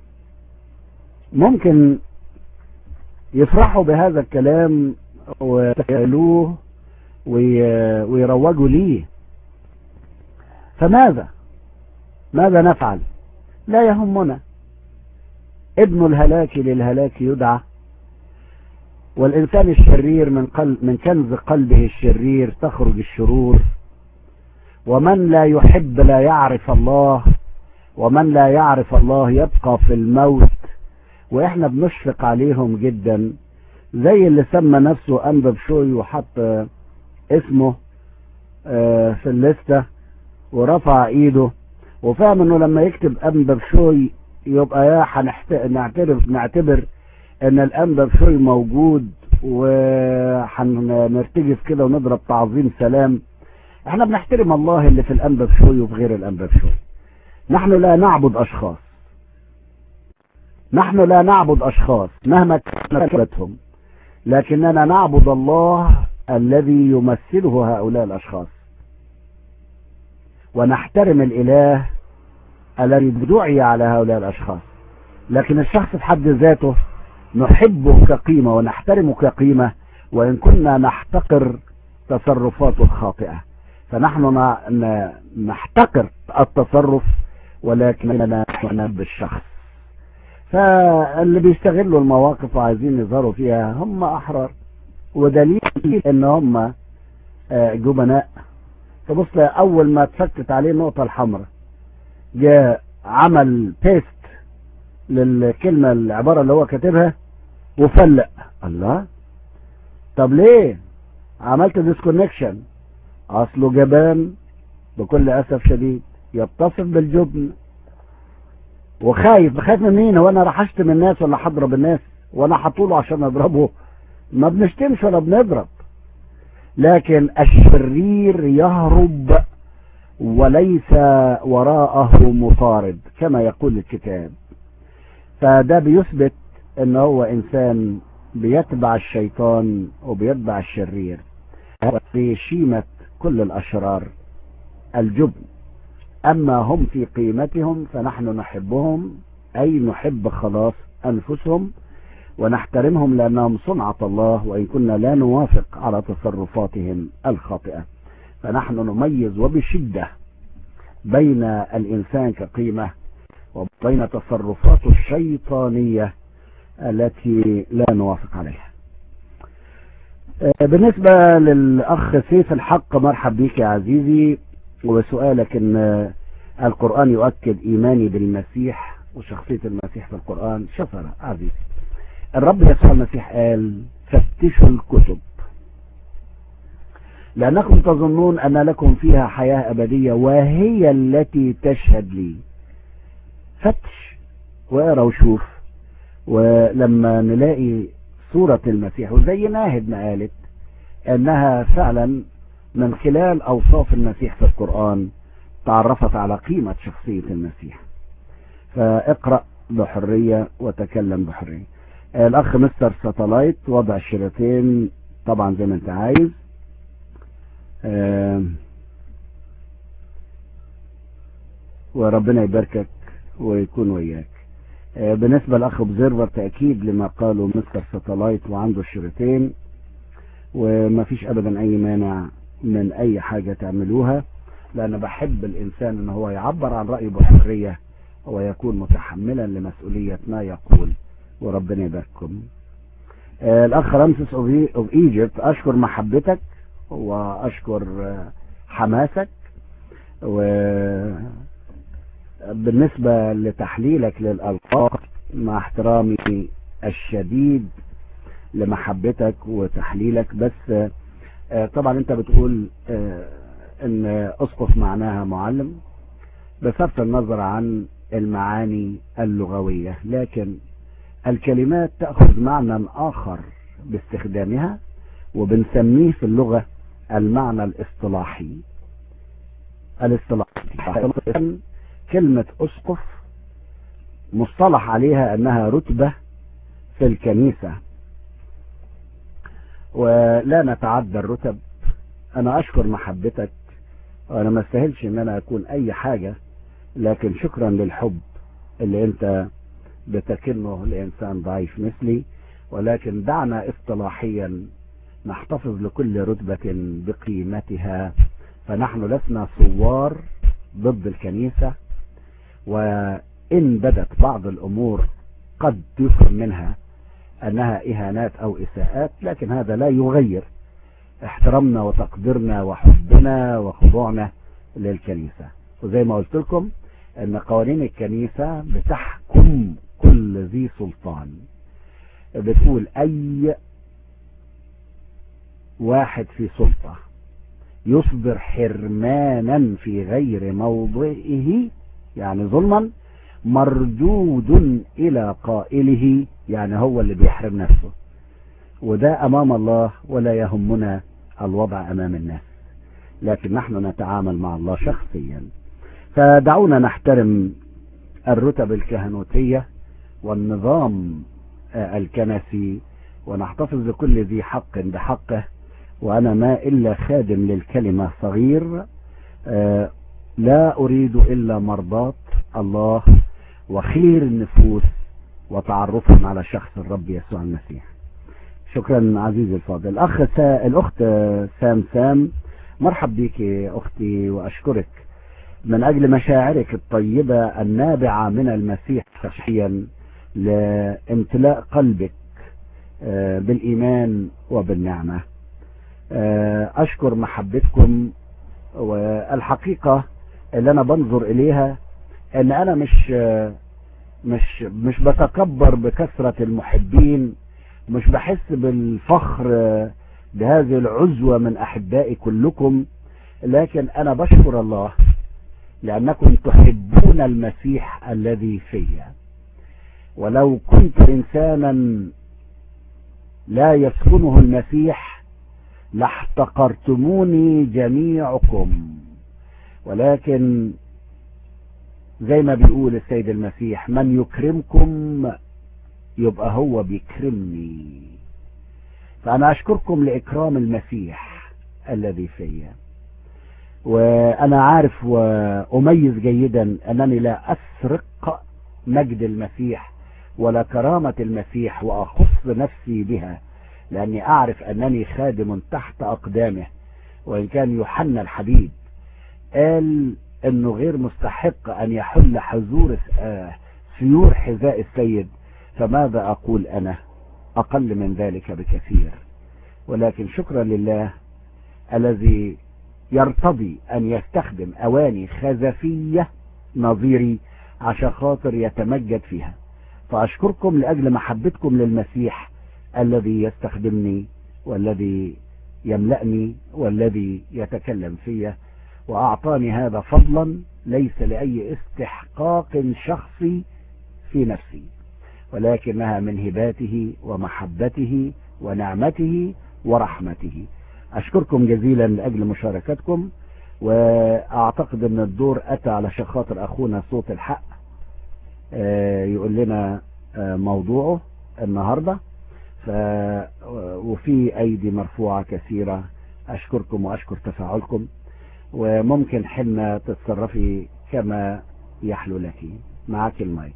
ممكن يفرحوا بهذا الكلام ويتكلوه ويروجوا ليه. فماذا ماذا نفعل؟ لا يهمنا. ابن الهلاك للهلاك يدعى، والإنسان الشرير من قلب من كنز قلبه الشرير تخرج الشرور. ومن لا يحب لا يعرف الله، ومن لا يعرف الله يبقى في الموت. واحنا بنشفق عليهم جدا، زي اللي سمى نفسه أنبا بشوي وحط اسمه في الليستة ورفع ايده، وفهم انه لما يكتب أنبا بشوي يبقى يا هنعتبر نعتبر ان الأنبا بشوي موجود وهنرتجف كده ونضرب تعظيم سلام. احنا بنحترم الله اللي في الأنبا بشوي وفي غير الأنبا بشوي. نحن لا نعبد أشخاص، نحن لا نعبد أشخاص مهما كانت كلمتهم، لكننا نعبد الله الذي يمثله هؤلاء الأشخاص، ونحترم الإله الذي دعي على هؤلاء الأشخاص. لكن الشخص في حد ذاته نحبه كقيمة ونحترمه كقيمة، وإن كنا نحتقر تصرفاته الخاطئة، فنحن نحتقر التصرف ولكننا نحب الشخص. فاللي بيستغلوا المواقف وعايزين يظهروا فيها هم أحرار، ودليل ان هم جبناء. تبص اول ما تفكت عليه النقطة الحمراء جاء عمل بيست للكلمة العبارة اللي هو كاتبها وفلق. الله، طب ليه عملت ديسكونكشن؟ اصله جبان بكل اسف شديد، يتصف بالجبن وخايف. بخاف من مين؟ هو انا راح اشتم الناس ولا هضرب الناس وانا حطوله عشان اضربه؟ ما بنشتمش ولا بنضرب، لكن الشرير يهرب وليس وراءه مطارد كما يقول الكتاب. فده بيثبت ان هو انسان بيتبع الشيطان وبيتبع الشرير. في شيمة كل الاشرار الجبن. اما هم في قيمتهم فنحن نحبهم، اي نحب خلاص انفسهم ونحترمهم لانهم صنعة الله، وان كنا لا نوافق على تصرفاتهم الخاطئة. فنحن نميز وبشدة بين الانسان كقيمة وبين تصرفاته الشيطانية التي لا نوافق عليها. بالنسبة للأخ سيف الحق، مرحب بك يا عزيزي، وسؤالك ان القرآن يؤكد إيماني بالمسيح وشخصية المسيح في القرآن. شكرا عزيزي. الرب يسوع المسيح قال فتشوا الكتب لأنكم تظنون أن لكم فيها حياة أبدية وهي التي تشهد لي. فتش واقرا وشوف، ولما نلاقي صورة المسيح وزي ناهد ما قالت انها فعلا من خلال اوصاف المسيح في القرآن تعرفت على قيمة شخصية المسيح. فاقرأ بحرية وتكلم بحرية. الاخ مستر ساتلايت، وضع الشريطين طبعا زي ما انت عايز. وربنا يباركك ويكون وياك. بالنسبة لأخ اوبزيرفر، تأكيد لما قاله مستر ساتلايت وعنده الشريطين، وما فيش أبدا أي مانع من أي حاجة تعملوها، لأن بحب الإنسان أنه هو يعبر عن رأيه بحرية ويكون متحملا لمسؤولية ما يقول. وربنا يبارككم. الأخ رمسيس أوف إيجيبت، أشكر محبتك وأشكر حماسك. و بالنسبة لتحليلك للألقاب، مع احترامي الشديد لمحبتك وتحليلك، بس طبعا انت بتقول ان اسقف معناها معلم بصرف النظر عن المعاني اللغوية، لكن الكلمات تأخذ معنى آخر باستخدامها، وبنسميه في اللغة المعنى الاصطلاحي. الاصطلاحي كلمة أسقف مصطلح عليها أنها رتبة في الكنيسة، ولا نتعدى الرتب. أنا أشكر محبتك، وأنا ما استاهلش أن أنا أكون أي حاجة، لكن شكرا للحب اللي أنت بتكنه لإنسان ضعيف مثلي. ولكن دعنا اصطلاحيا نحتفظ لكل رتبة بقيمتها، فنحن لسنا ثوار ضد الكنيسة، وإن بدت بعض الأمور قد يفهم منها أنها إهانات أو إساءات، لكن هذا لا يغير احترامنا وتقديرنا وحبنا وخضوعنا للكنيسة. وزي ما قلت لكم أن قوانين الكنيسة بتحكم كل ذي سلطان، بتقول أي واحد في سلطة يصدر حرمانا في غير موضعه، يعني ظلما، مردود إلى قائله، يعني هو اللي بيحرم نفسه. وده أمام الله ولا يهمنا الوضع أمام الناس، لكن نحن نتعامل مع الله شخصيا. فدعونا نحترم الرتب الكهنوتية والنظام الكنسي، ونحتفظ لكل ذي حق بحقه. وأنا ما إلا خادم للكلمة صغير، لا أريد إلا مرضاة الله وخير النفوس وتعرفهم على شخص الرب يسوع المسيح. شكرا عزيزي الفاضل. الأخ سا... الأخت سام سام، مرحب بك أختي، وأشكرك من أجل مشاعرك الطيبة النابعة من المسيح شخصيا لامتلاء قلبك بالإيمان وبالنعمة. أشكر محبتكم، والحقيقة اللي أنا بنظر إليها ان انا مش مش مش بتكبر بكثرة المحبين، مش بحس بالفخر بهذه العزوة من احبائي كلكم، لكن انا بشكر الله لانكم تحبون المسيح الذي فيا. ولو كنت انسانا لا يسكنه المسيح لاحتقرتموني جميعكم، ولكن زي ما بيقول السيد المسيح من يكرمكم يبقى هو بيكرمني. فأنا أشكركم لإكرام المسيح الذي فيا، وأنا عارف وأميز جيدا أنني لا أسرق مجد المسيح ولا كرامة المسيح وأخص نفسي بها، لأني أعرف أنني خادم تحت أقدامه. وإن كان يوحنا الحبيب قال أنه غير مستحق أن يحل حزور سيور حذاء السيد، فماذا أقول أنا؟ أقل من ذلك بكثير. ولكن شكرا لله الذي يرتضي أن يستخدم أواني خزفية نظيري عشان خاطر يتمجد فيها. فأشكركم لأجل محبتكم للمسيح الذي يستخدمني والذي يملأني والذي يتكلم فيا، وأعطاني هذا فضلا ليس لأي استحقاق شخصي في نفسي، ولكنها من هباته ومحبته ونعمته ورحمته. أشكركم جزيلا لأجل مشاركتكم، وأعتقد أن الدور أتى على خاطر أخونا صوت الحق يقول لنا موضوعه النهاردة. ف... وفي أيدي مرفوعة كثيرة. أشكركم وأشكر تفاعلكم، وممكن حنا تتصرفي كما يحلو لك. معك المايك.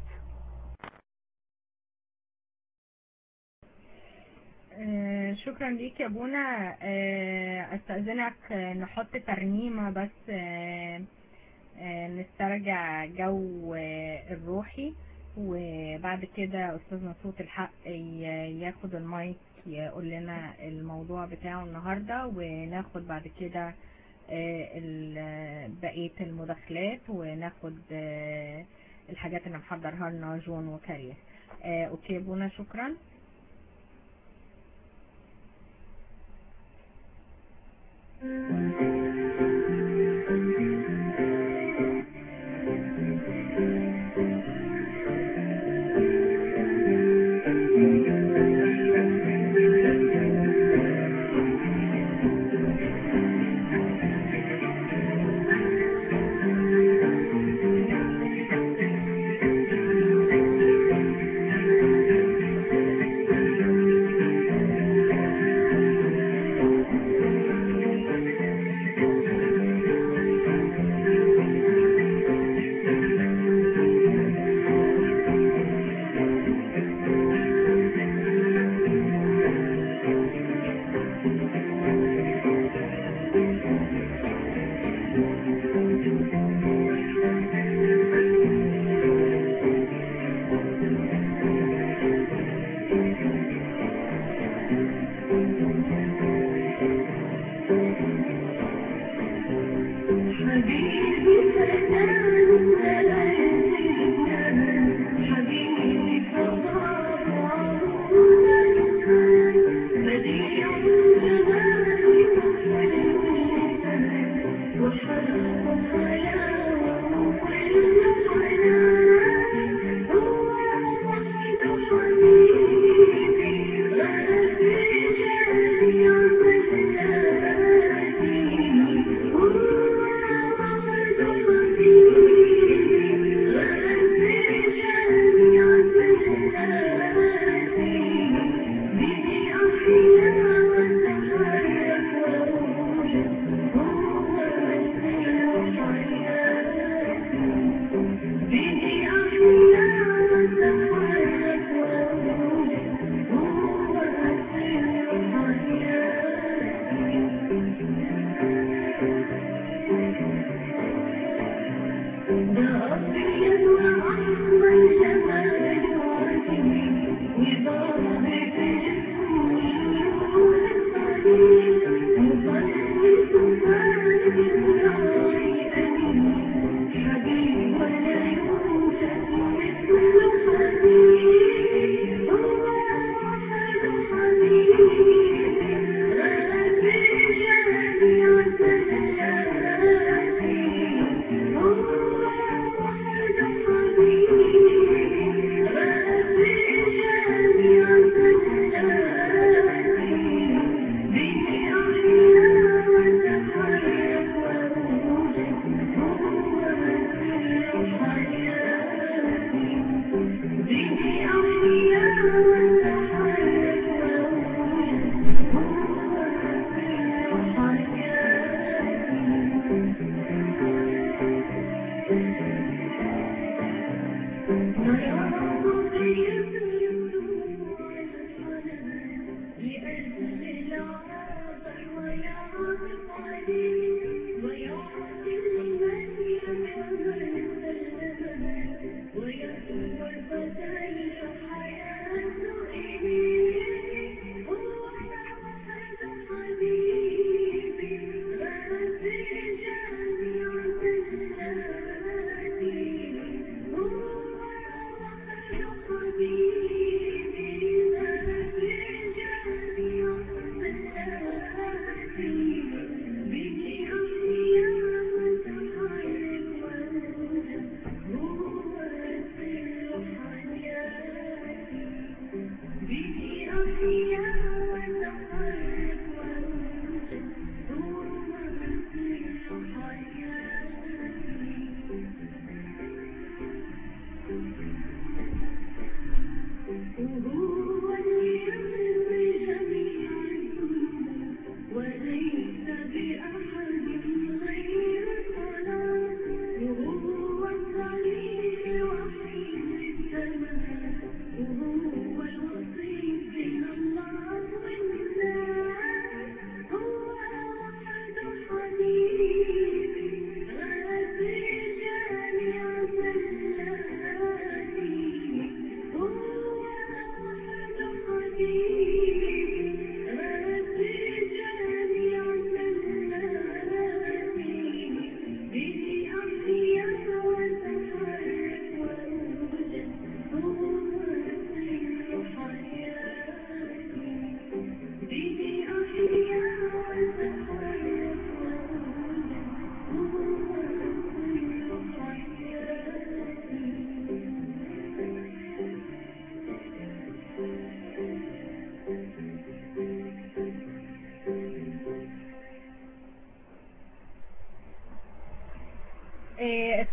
آه شكرا ليك يا ابونا. آه استأذنك نحط ترنيمة بس آه آه نسترجع جو آه الروحي، وبعد كده استاذنا صوت الحق ياخد المايك يقول لنا الموضوع بتاعه النهاردة، وناخد بعد كده بقية المداخلات، وناخد الحاجات اللي محضرها لنا جون وكاريس. اوكي يا ابونا، شكرا.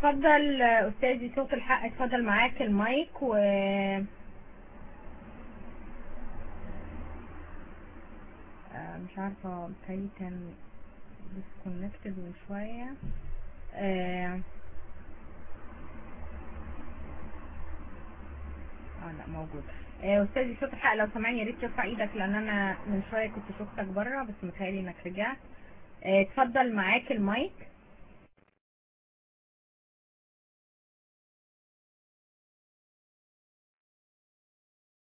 اتفضل استاذي صوت الحق، اتفضل معاك المايك. و مش عارفة بتهيألي كان disconnected من شوية. اه اه لا موجود. اه استاذي صوت الحق لو سامعني يا ريت ترفع ايدك، لان انا من شوية كنت شفتك بره بس متهيألي انك رجعت. اه اتفضل معاك المايك.